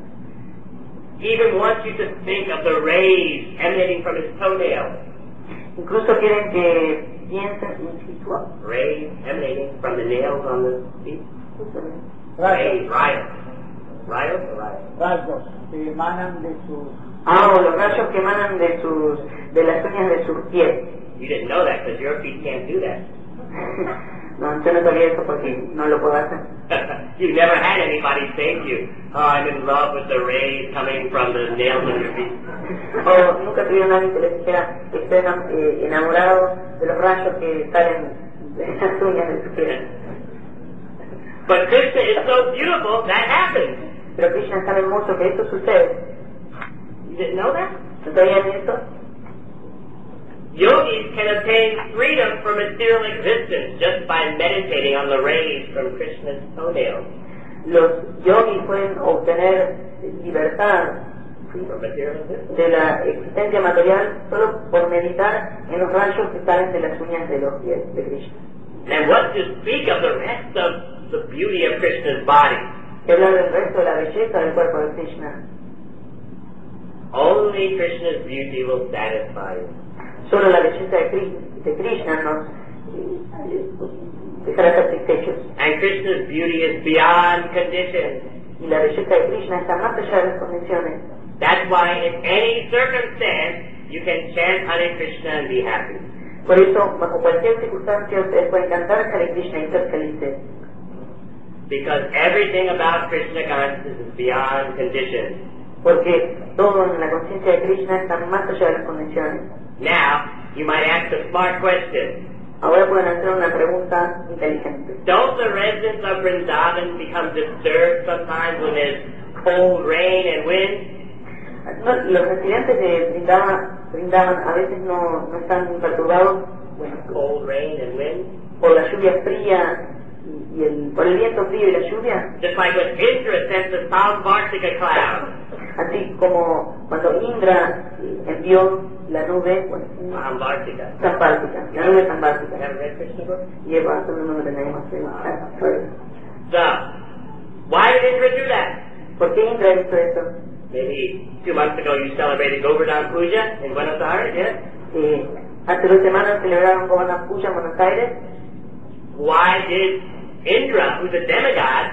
He even wants you to think of the rays emanating from his toenails. Incluso quieren que piensen Rays emanating from the nails on the feet. Rayos, Rays, rayos. Rayos or rayos? rayos que emanan de sus... Ah, o los rayos que emanan de sus, de las uñas de sus pies. You didn't know that because your feet can't do that. No, yo no sabía eso porque no lo puedo hacer. You've never had anybody say to you, oh, I'm in love with the rays coming from the nails of your feet. O nunca tuvieron a nadie que les dijera que estén eh, enamorados de los rayos que salen de las uñas de sus pies. But Krishna is so beautiful, that happens. Pero Krishna es tan hermoso que esto sucede. You didn't know that? ¿No sabían eso? Yogis can obtain freedom from material existence just by meditating on the rays from Krishna's toenails. Los yogis pueden obtener libertad From material existence. de la existencia material solo por meditar en los rayos que salen de las uñas de los pies de Krishna. And what to speak of the rest of the beauty of Krishna's body? Que hablar del resto de la belleza del cuerpo de Krishna. Only Krishna's beauty will satisfy you. Solo la belleza de, Kri- de Krishna nos eh, dejará satisfechos. And Krishna's beauty is beyond conditions. Y la belleza de Krishna está más allá de las condiciones. That's why in any circumstance you can chant Hare Krishna and be happy. Por eso, bajo cualquier circunstancia, ustedes pueden cantar Hare Krishna y ser felices. Because everything about Krishna consciousness is beyond conditions. Porque todo en la conciencia de Krishna está más allá de las condiciones. Now, you might ask a smart question. Ahora pueden hacer una pregunta inteligente. Don't the residents of Vrindavan become disturbed sometimes when there's cold rain and wind? No, los residentes de Vrindavan, Vrindavan a veces no, no están perturbados, bueno, Cold rain and wind? por la lluvia fría y, y el, por el viento frío y la lluvia, Just like when Indra sent the Samvartika cloud. así como cuando Indra envió la nube, bueno, Ambártica. Zambártica, la nube Zambártica. Never read Krishna book? Y it was remember the name of it. Uh, sorry. So, why did Indra do that? ¿Por qué Indra hizo eso? Maybe two months ago you celebrated Govardhan Puja in Buenos Aires, yes? Eh, hace dos semanas celebraron Govardhan Puja en Buenos Aires. Why did Indra, who's a demigod,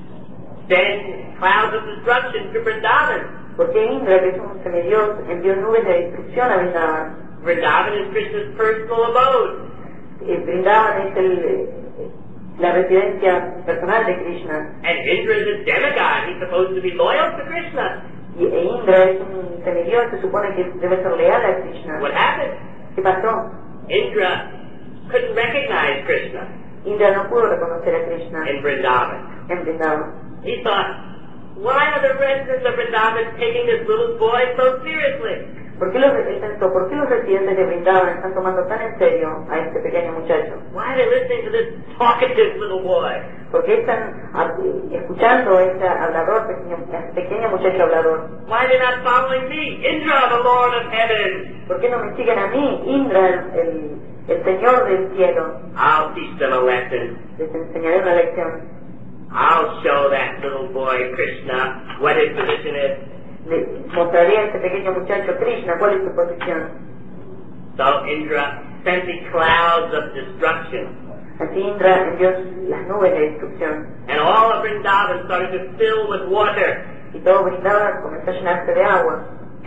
send clouds of destruction to Vrindavan? ¿Por qué Indra, que es un semidios, envió nubes de destrucción a Vrindavan? Vrindavan is Krishna's personal abode. Eh, Vrindavan es el, eh, la residencia personal de Krishna. And Indra is a demigod. He's supposed to be loyal to Krishna. Y e Indra es un semidios, se supone que debe ser leal a Krishna. What happened? ¿Qué pasó? Indra couldn't recognize Krishna Indra no pudo reconocer a Krishna in Vrindavan. en Vrindavan. He thought, why are the residents of Vrindavan taking this little boy so seriously? ¿Por qué los, él pensó, ¿por qué los residentes de Vrindavan están tomando tan en serio a este pequeño muchacho? Why are they listening to this talkative little boy? ¿Por qué están a, escuchando a este hablador, pequeño, a este pequeño muchacho hablador? Why are they not following me, Indra, the Lord of Heaven? ¿Por qué no me siguen a mí, Indra, el, el, el Señor del cielo? I'll teach them a lesson. Les enseñaré una lección. I'll show that little boy, Krishna, what his position is. Le mostraré a este pequeño muchacho Krishna cuál es su posición. So Indra sent the clouds of destruction. Así Indra envió las nubes de destrucción. And all of Vrindavan started to fill with water. Y todo Vrindavan comenzó a llenarse de agua.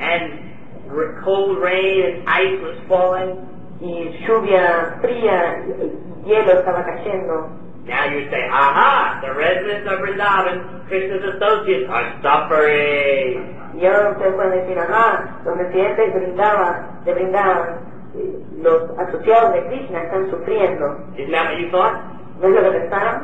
And cold rain and ice was falling. Y lluvia fría y hielo estaba cayendo. Now you say, aha, the residents of Vrindavan, Krishna's associates, are suffering. Y ahora ustedes pueden decir, ajá, los residentes de Vrindavan, de Vrindavan, eh, los asociados de Krishna están sufriendo. Isn't that what you thought? ¿No es lo que pensaron?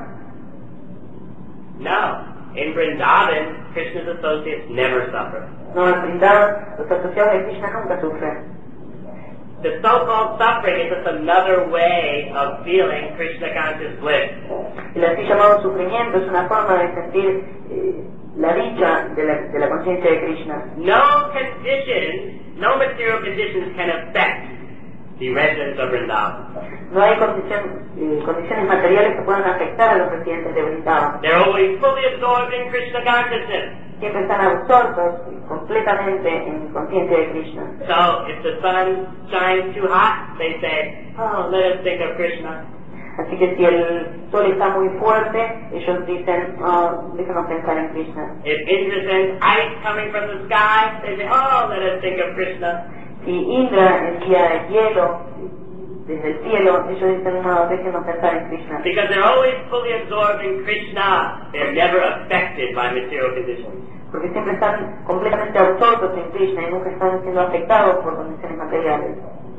No. In Vrindavan, Krishna's associates never suffer. No, en Vrindavan, los asociados de Krishna nunca sufren. The so-called suffering is just another way of feeling Krishna conscious bliss. El así llamado sufrimiento es una forma de sentir eh, la dicha de la, de la conciencia de Krishna. No conditions, no material conditions can affect the residents of Vrindavan. No hay condición, eh, condiciones materiales que puedan afectar a los residentes de Vrindavan. They're always fully absorbed in Krishna consciousness. Siempre están absortos completamente en conciencia de Krishna. So, if the sun shines too hot, they say, oh, let us think of Krishna. Así que si el sol está muy fuerte, ellos dicen, oh, déjanos pensar en Krishna. If Indra sends ice coming from the sky, they say, oh, let us think of Krishna. Si Indra envía hielo desde el cielo, ellos dicen, no, déjenos pensar en Krishna. Because they're always fully absorbed in Krishna. They're never affected by material conditions. Porque siempre están completamente absortos en Krishna y nunca están siendo afectados por condiciones materiales.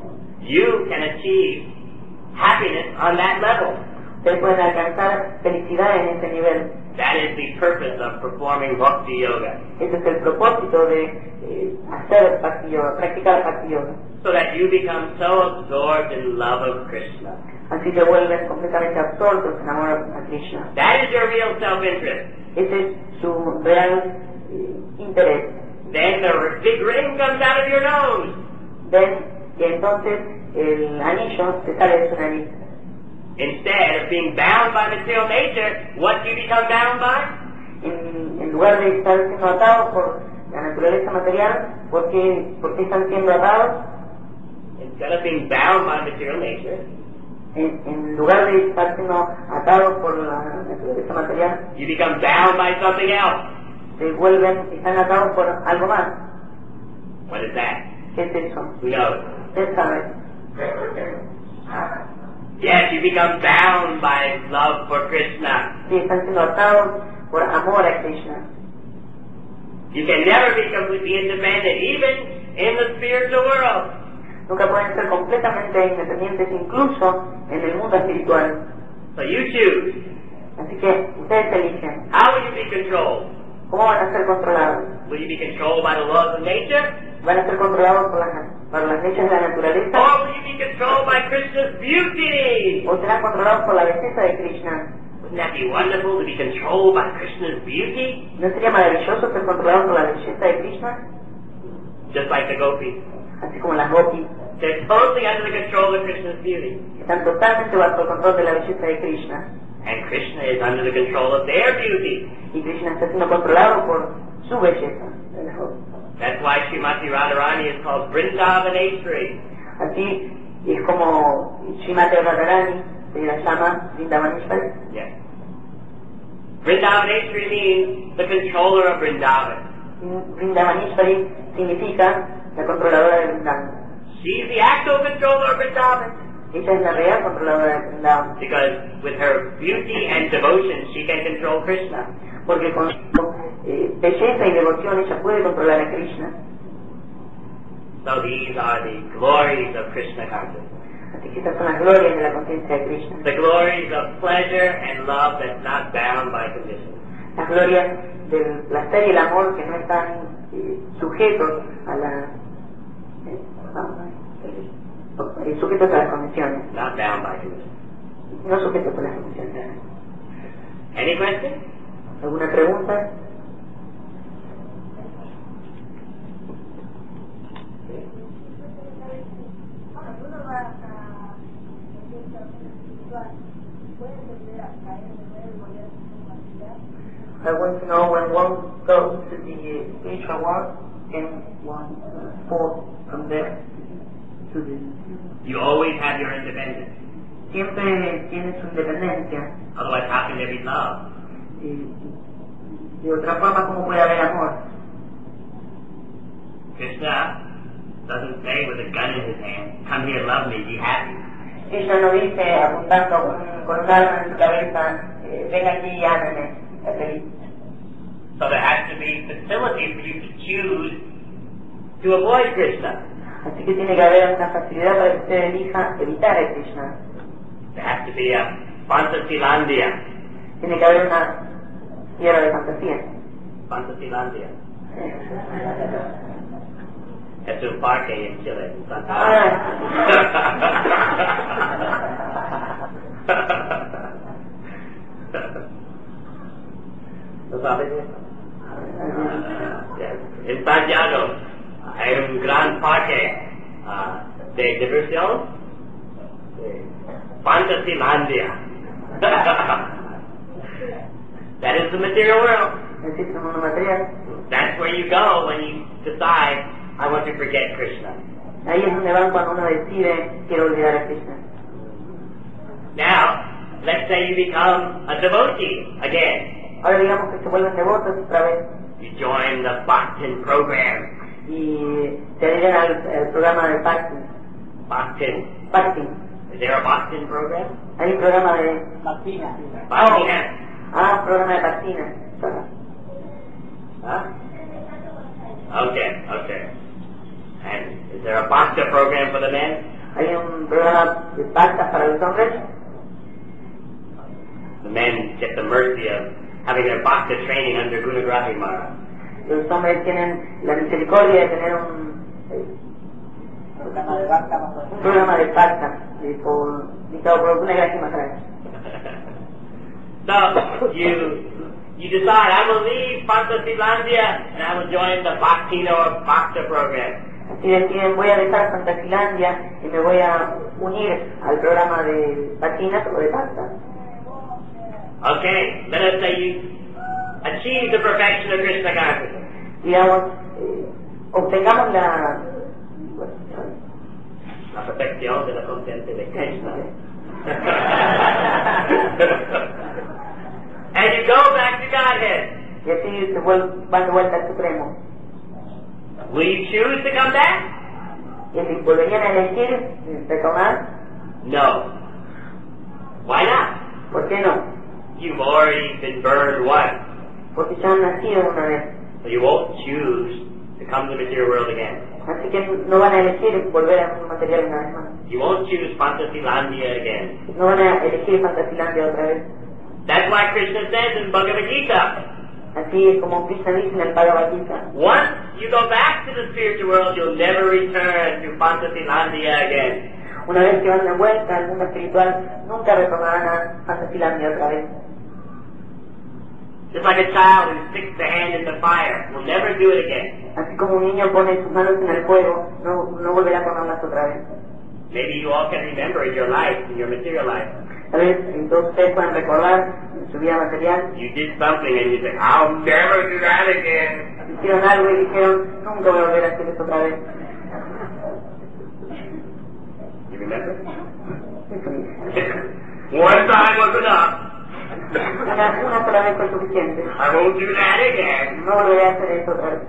You can achieve happiness on that level. Ustedes pueden alcanzar felicidad en ese nivel. That is the purpose of performing Bhakti Yoga. Ese es el propósito de eh, hacer Bhakti Yoga, practicar Bhakti Yoga. So that you become so absorbed in love of Krishna. Así te vuelven completamente absortos en amor a Krishna. That is your real self-interest. Ese es su real eh, interés. Then the big ring comes out of your nose. Ven que entonces el anillo se sale de su nariz. Instead of being bound by material nature, what do you become bound by? En, en lugar de estar siendo atados por la naturaleza material, ¿por qué, por qué están siendo atados? Instead of being bound by material nature, En, en lugar de estar siendo atados por la naturaleza material, you become bound by something else. se vuelven, están atados por algo más. What is that? ¿Qué es eso? Who knows? Usted sabe. Yes, you become bound by love for Krishna. Sí, están siendo atados por amor a Krishna. You can never be completely independent, even in the spiritual world. Nunca pueden ser completamente independientes, incluso en el mundo espiritual. So you choose. Así que ustedes eligen. How will you be controlled? ¿Cómo van a ser controlados? Will you be controlled by the laws of nature? ¿Van a ser controlados por las, por las leyes de la naturaleza? Or will you be controlled by Krishna's beauty? ¿O serán controlados por la belleza de Krishna? Wouldn't that be wonderful to be controlled by Krishna's beauty? ¿No sería maravilloso ser controlados por la belleza de Krishna? Just like the gopis. así como las gopis, They're totally under the control of Krishna's beauty. están totalmente bajo el control de la belleza de Krishna. And Krishna is under the control of their beauty. Y Krishna está siendo controlado por su belleza. de las gopis. That's why Srimati Radharani is called Vrindavaneshwari. Así es como Srimati Radharani se la llama Vrindavaneshwari. Yes. Vrindavaneshwari means the controller of Vrindavan. Vrindavaneshwari significa la controladora de Vrindavan. She's the actual controller of Vrindavan. Ella es la real controladora de Vrindavan. Because with her beauty and devotion, she can control Krishna. Porque con eh, belleza y devoción ella puede controlar a Krishna. So these are the glories of Krishna consciousness. Así que estas son las glorias de la conciencia de Krishna. The glories of pleasure and love that's not bound by conditions. Las glorias del placer y el amor que no están eh, sujetos a la eh, eh, sujetos a las condiciones, Not bound by conditions. no sujetos a las condiciones. Any questions? ¿Alguna pregunta? I want to know when one goes to the spiritual world and one uh, falls from there to the... You always have your independence. Siempre tiene su independencia. Otherwise, how can there be love? Y, de otra forma, ¿cómo puede haber amor? Krishna doesn't say with a gun in his hand, come here, love me, be happy. Ella no dice apuntando con, con un arma en su cabeza, eh, ven aquí y ámeme, es feliz. So there has to be facility for you to choose to avoid Krishna. Así que tiene que haber una facilidad para que usted elija evitar a Krishna. There has to be a Fantasilandia. Tiene que haber una tierra de fantasía. Fantasilandia. Es un parque en Chile. ¿No sabes eso? En Santiago hay un gran parque uh, de diversión, de Fantasilandia. That is the material world. Existe un mundo material. That's where you go when you decide, I want to forget Krishna. Ahí es donde van cuando uno decide, quiero olvidar a Krishna. Now, let's say you become a devotee again. Ahora digamos que se vuelven devotos otra vez You join the Bhaktin program. y se adhieren al, al programa de Bhakti. Bhaktin. Bhakti. Is there a Bhaktin program? Hay un programa de... Martina. Bhaktina. Ah, programa de Bhaktina. Huh? Okay, okay. And is there a Bhakta program for the men? Hay un programa de Bhakta para los hombres. The men get the mercy of having their Bhakta training under Gunagrahi Maharaj. Los hombres tienen la misericordia de tener un, eh, Programa de Bhakta. un programa de Bhakta eh, por, dictado por una gracia más grande. So, you you decide, I will leave Fantasilandia and I will join the Bhaktina or Bhakta program. Así deciden, voy a dejar Fantasilandia y me voy a unir al programa de Bhaktinas o de Bhakta. Okay, let us say you achieve the perfection of Krishna consciousness. Digamos, eh, obtengamos la... La perfección de la conciencia de Krishna. And you go back to Godhead. Y así se vuel- van de vuelta al Supremo. Will you choose to come back? Y así volverían a elegir eh, retomar. No. Why not? ¿Por qué no? You've already been burned once. Porque ya han nacido una vez. So you won't choose to come to the material world again. Así que no van a elegir volver al mundo material una vez más. You won't choose Fantasilandia again. No van a elegir Fantasilandia otra vez. That's why Krishna says in Bhagavad Gita, Así es como Krishna dice en el Bhagavad Gita. once you go back to the spiritual world, you'll never return to Fantasilandia again. Una vez que van de vuelta al mundo espiritual, nunca retornarán a Fantasilandia otra vez. Just like a child who sticks the hand in the fire will never do it again. Así como un niño pone sus manos en el fuego, no, no volverá a ponerlas otra vez. Maybe you all can remember in your life, in your material life. Tal vez todos ustedes puedan recordar en su vida material. You did something and you said, I'll never do that again. Hicieron algo y dijeron, nunca voy a volver a hacer eso otra vez. You remember? One time was enough. Una, una sola vez fue suficiente. I won't do that again. No volveré a hacer eso otra vez.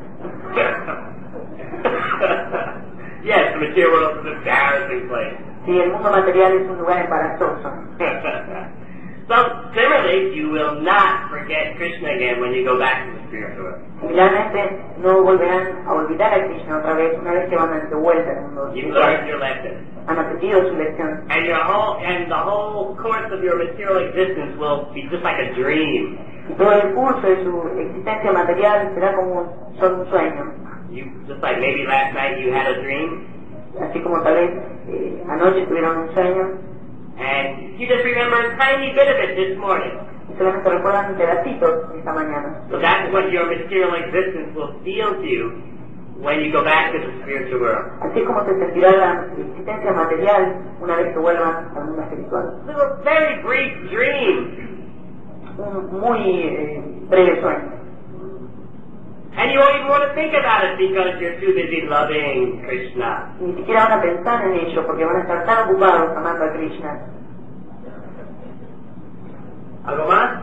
Yes, the material world is an embarrassing place. Sí, el mundo material es un lugar embarazoso. So, similarly, you will not forget Krishna again when you go back to the spiritual world. Similarmente, no volverán a olvidar a Krishna otra vez una vez que van de vuelta al mundo You've espiritual. learned your lesson. Han aprendido su lección. And your whole and the whole course of your material existence will be just like a dream. Y todo el curso de su existencia material será como un, solo un sueño. You just like maybe last night you had a dream, Así como tal vez eh, anoche tuvieron un sueño and you just remember a tiny bit of it this morning. y solamente recuerdan pedacitos esta mañana. So that's what your material existence will feel to you when you go back to the spiritual world. Así es como se sentirá la existencia material una vez que vuelvan al mundo espiritual. It's a very brief dream, Un muy eh, breve sueño. and you won't even want to think about it because you're too busy loving Krishna. Ni siquiera van a pensar en ello porque van a estar tan ocupados amando a Krishna. ¿Algo más?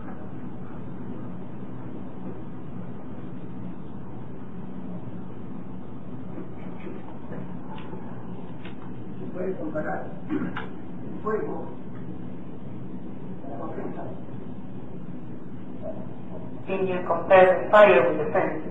Se puede comparar el fuego con la ofensa. Can you compare fire with the fence?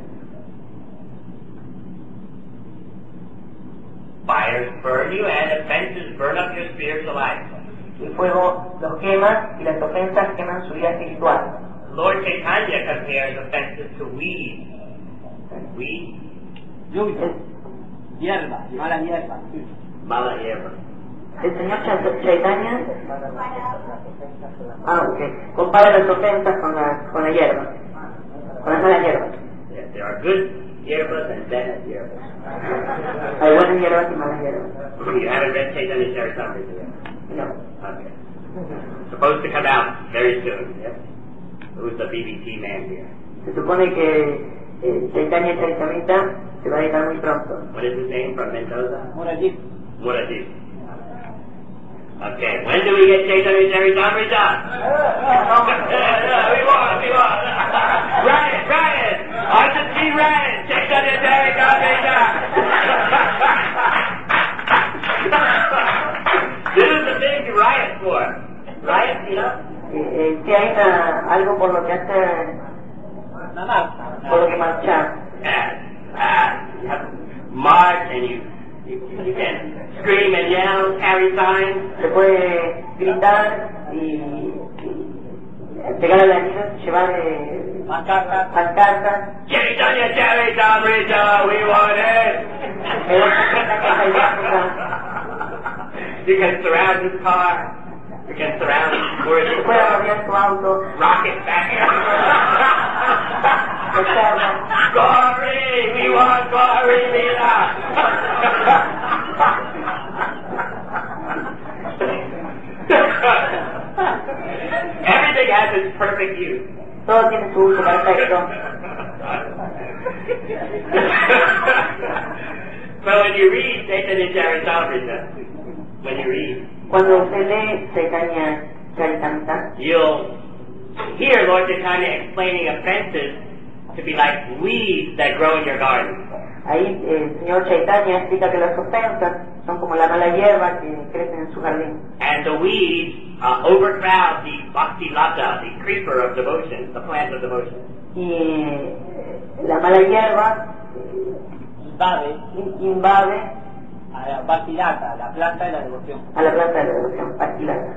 Fires burn you and offenses burn up your spiritual life. El fuego los quema y las ofensas queman su vida espiritual. Lord Chaitanya compares offenses to weeds. Weeds? Lluvia, hierba, mala hierba. Mala hierba. El señor Ch- Chaitanya ah, okay. compara las ofensas con la, con la hierba, con las malas hierbas. Yes, there are good hierbas and bad hierbas. Hay buenas hierbas y malas hierbas. You haven't read Chaitanya Charitamrita yet? No. Okay. Supposed to come out very soon, yes? Who's the B B T man here? Se supone que eh, Chaitanya Charitamrita se va a editar muy pronto. What is his name from Mendoza? Murajit. Murati. Okay, when do we get Chaitanya Charitamrita? we want, we want. Riot, riot! Argentina riot! Chaitanya Charitamrita! This is the thing to riot for. Riot, you know? Eh, eh, si hay una- algo por lo que hacer, Una marcha. por lo que marchar. Uh, uh, you have march and you, you, you can scream and yell, carry signs. Se puede gritar y, y pegar a la niña, llevar eh, Pancarta. pancartas. Chaitanya Charitamrita, we want it! Pero esa idea, You can surround his car. You can surround his se worship puede car. rodear su auto, Rocket back. echarla. Glory! We want glory, Leela! Everything has its perfect use. Todo tiene su uso perfecto. So when you read Chaitanya Charitamrita, when you read, Cuando usted lee Chaitanya Charitamrita, you'll hear Lord Chaitanya explaining offenses to be like weeds that grow in your garden. ahí eh, el señor Chaitanya explica que las ofensas son como la mala hierba que crece en su jardín. And the weeds uh, overcrowd the bhakti lata, the creeper of devotion, the plant of devotion. Y eh, la mala hierba Invade in- invade a la Bhaktilata, la planta de la devoción. a la planta de la devoción, Bhaktilata.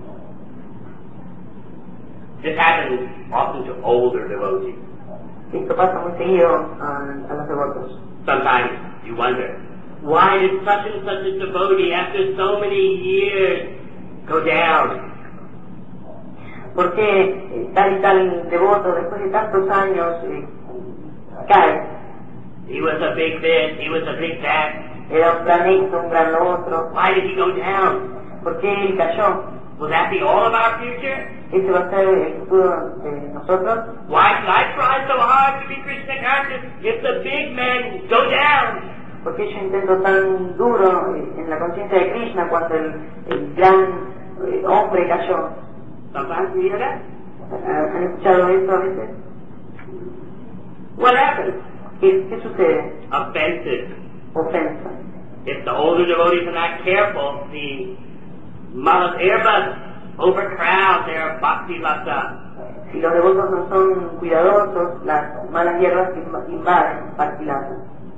This happens often to older devotees. Esto pasa muy seguido a, a los devotos. Sometimes you wonder, why did such and such a devotee, after so many years, go down? ¿Por qué eh, tal y tal devoto después de tantos años eh, cae? He was a big this, he was a big that. Era un gran esto, un gran lo otro. Why did he go down? ¿Por qué él cayó? Will that be all of our future? ¿Ese va a ser el futuro de nosotros? Why should I try so hard to be Krishna conscious if the big men go down? ¿Por qué yo intento tan duro eh, en la conciencia de Krishna cuando el, el gran eh, hombre cayó? Sometimes we hear that. ¿Han escuchado eso a veces? What happens? ¿Qué, qué sucede? Offensive. Ofensa. If the older devotees are not careful, the malas earbas overcrowd their bhakti lata. Si los devotos no son cuidadosos, las malas hierbas invaden Bhaktilata.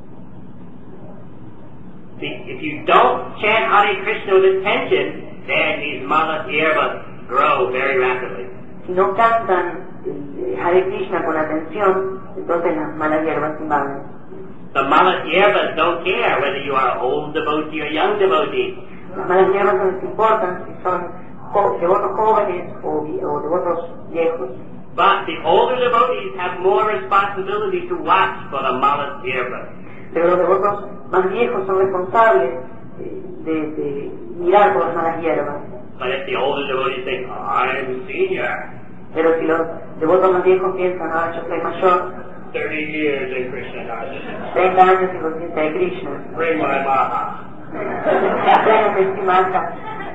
If you don't chant Hare Krishna with attention, then these malas earbas grow very rapidly. Si no cantan eh, Hare Krishna con atención, entonces las malas hierbas invaden. The malas earbas don't care whether you are old devotee or young devotee. Las malas hierbas no les importan si son jo devotos jóvenes o, o devotos viejos. But the older devotees have more responsibility to watch for the malas earbas. Pero los devotos más viejos son responsables eh, de, de mirar por las malas hierbas. But if the older devotees think, oh, I'm senior, Pero si los devotos más viejos piensan, ah, yo soy mayor, thirty years in Krishna consciousness, treinta años en conciencia de Krishna, bring my maha. tráigame encima acá,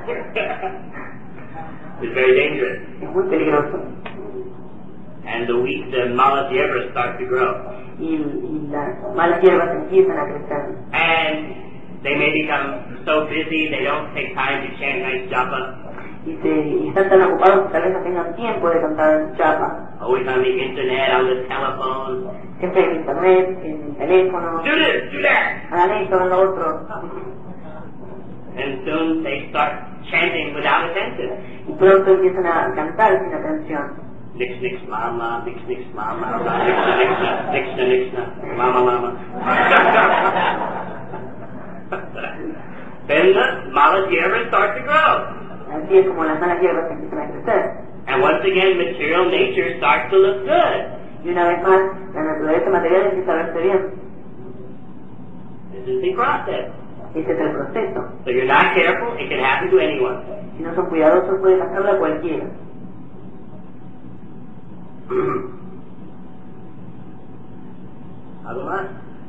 It's very dangerous. es muy peligroso. And the weak, the malas earbas start to grow. Y, y las malas hierbas empiezan a crecer. And they may become so busy they don't take time to chant nice japa. Y, se, y están tan ocupados que tal vez no tengan tiempo de cantar el chapa. Always on the internet, on the telephone. Siempre en internet, en el teléfono, Do this, do that. hagan esto, hagan lo otro. And soon they start chanting without attention. Y pronto empiezan a cantar sin atención. Nix nix mama, nix nix mama, nixna nixna, nixna nixna, mama mama. Then the malas earbas start to grow. Así es como las malas hierbas empiezan a crecer. And once again, material nature starts to look good. Y una vez más, la naturaleza material empieza a verse bien. This is the process. Ese es el proceso. So you're not careful, it can happen to anyone. Si no son cuidadosos, puede pasarle a cualquiera. ¿Algo más?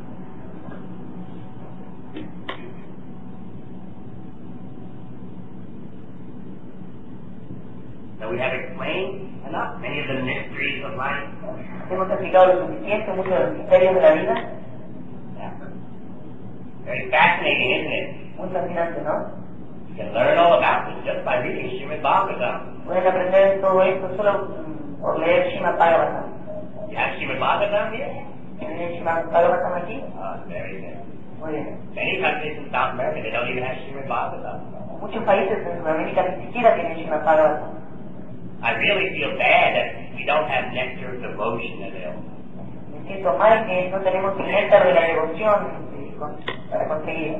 So we have explained enough many of the mysteries of life. Hemos explicado lo suficiente, muchos de los misterios de la vida. Yeah. Very fascinating, isn't it? Muy fascinante, ¿no? You can learn all about this just by reading Srimad Bhagavatam. Pueden aprender todo esto solo mm, por leer Srimad Bhagavatam. You have Srimad Bhagavatam here? ¿Tienen Srimad Bhagavatam aquí? Oh, very good. Muy bien. Many countries in South America, they don't even have Srimad Bhagavatam. Muchos países en Sudamérica ni siquiera tienen Srimad Bhagavatam. I really feel bad that we don't have nectar of devotion available. Me siento mal que no tenemos el néctar de la devoción eh, con- para conseguir.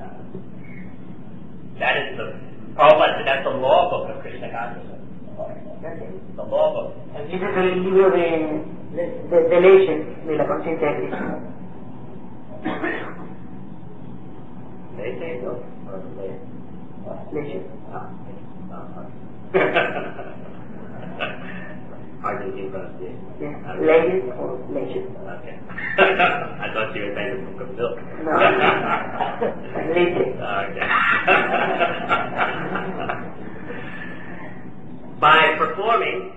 That is the Prabhupada, that's the law book of Krishna consciousness. The law book. Ese es el libro de, de, de, de leyes de la conciencia de Krishna. They say so. Or they- Leyes. Ah, ah. Argentine pronunciation. Yeah. Leyes o leyes. Okay. I thought you were saying the book of milk. No. Leyes. Okay. By performing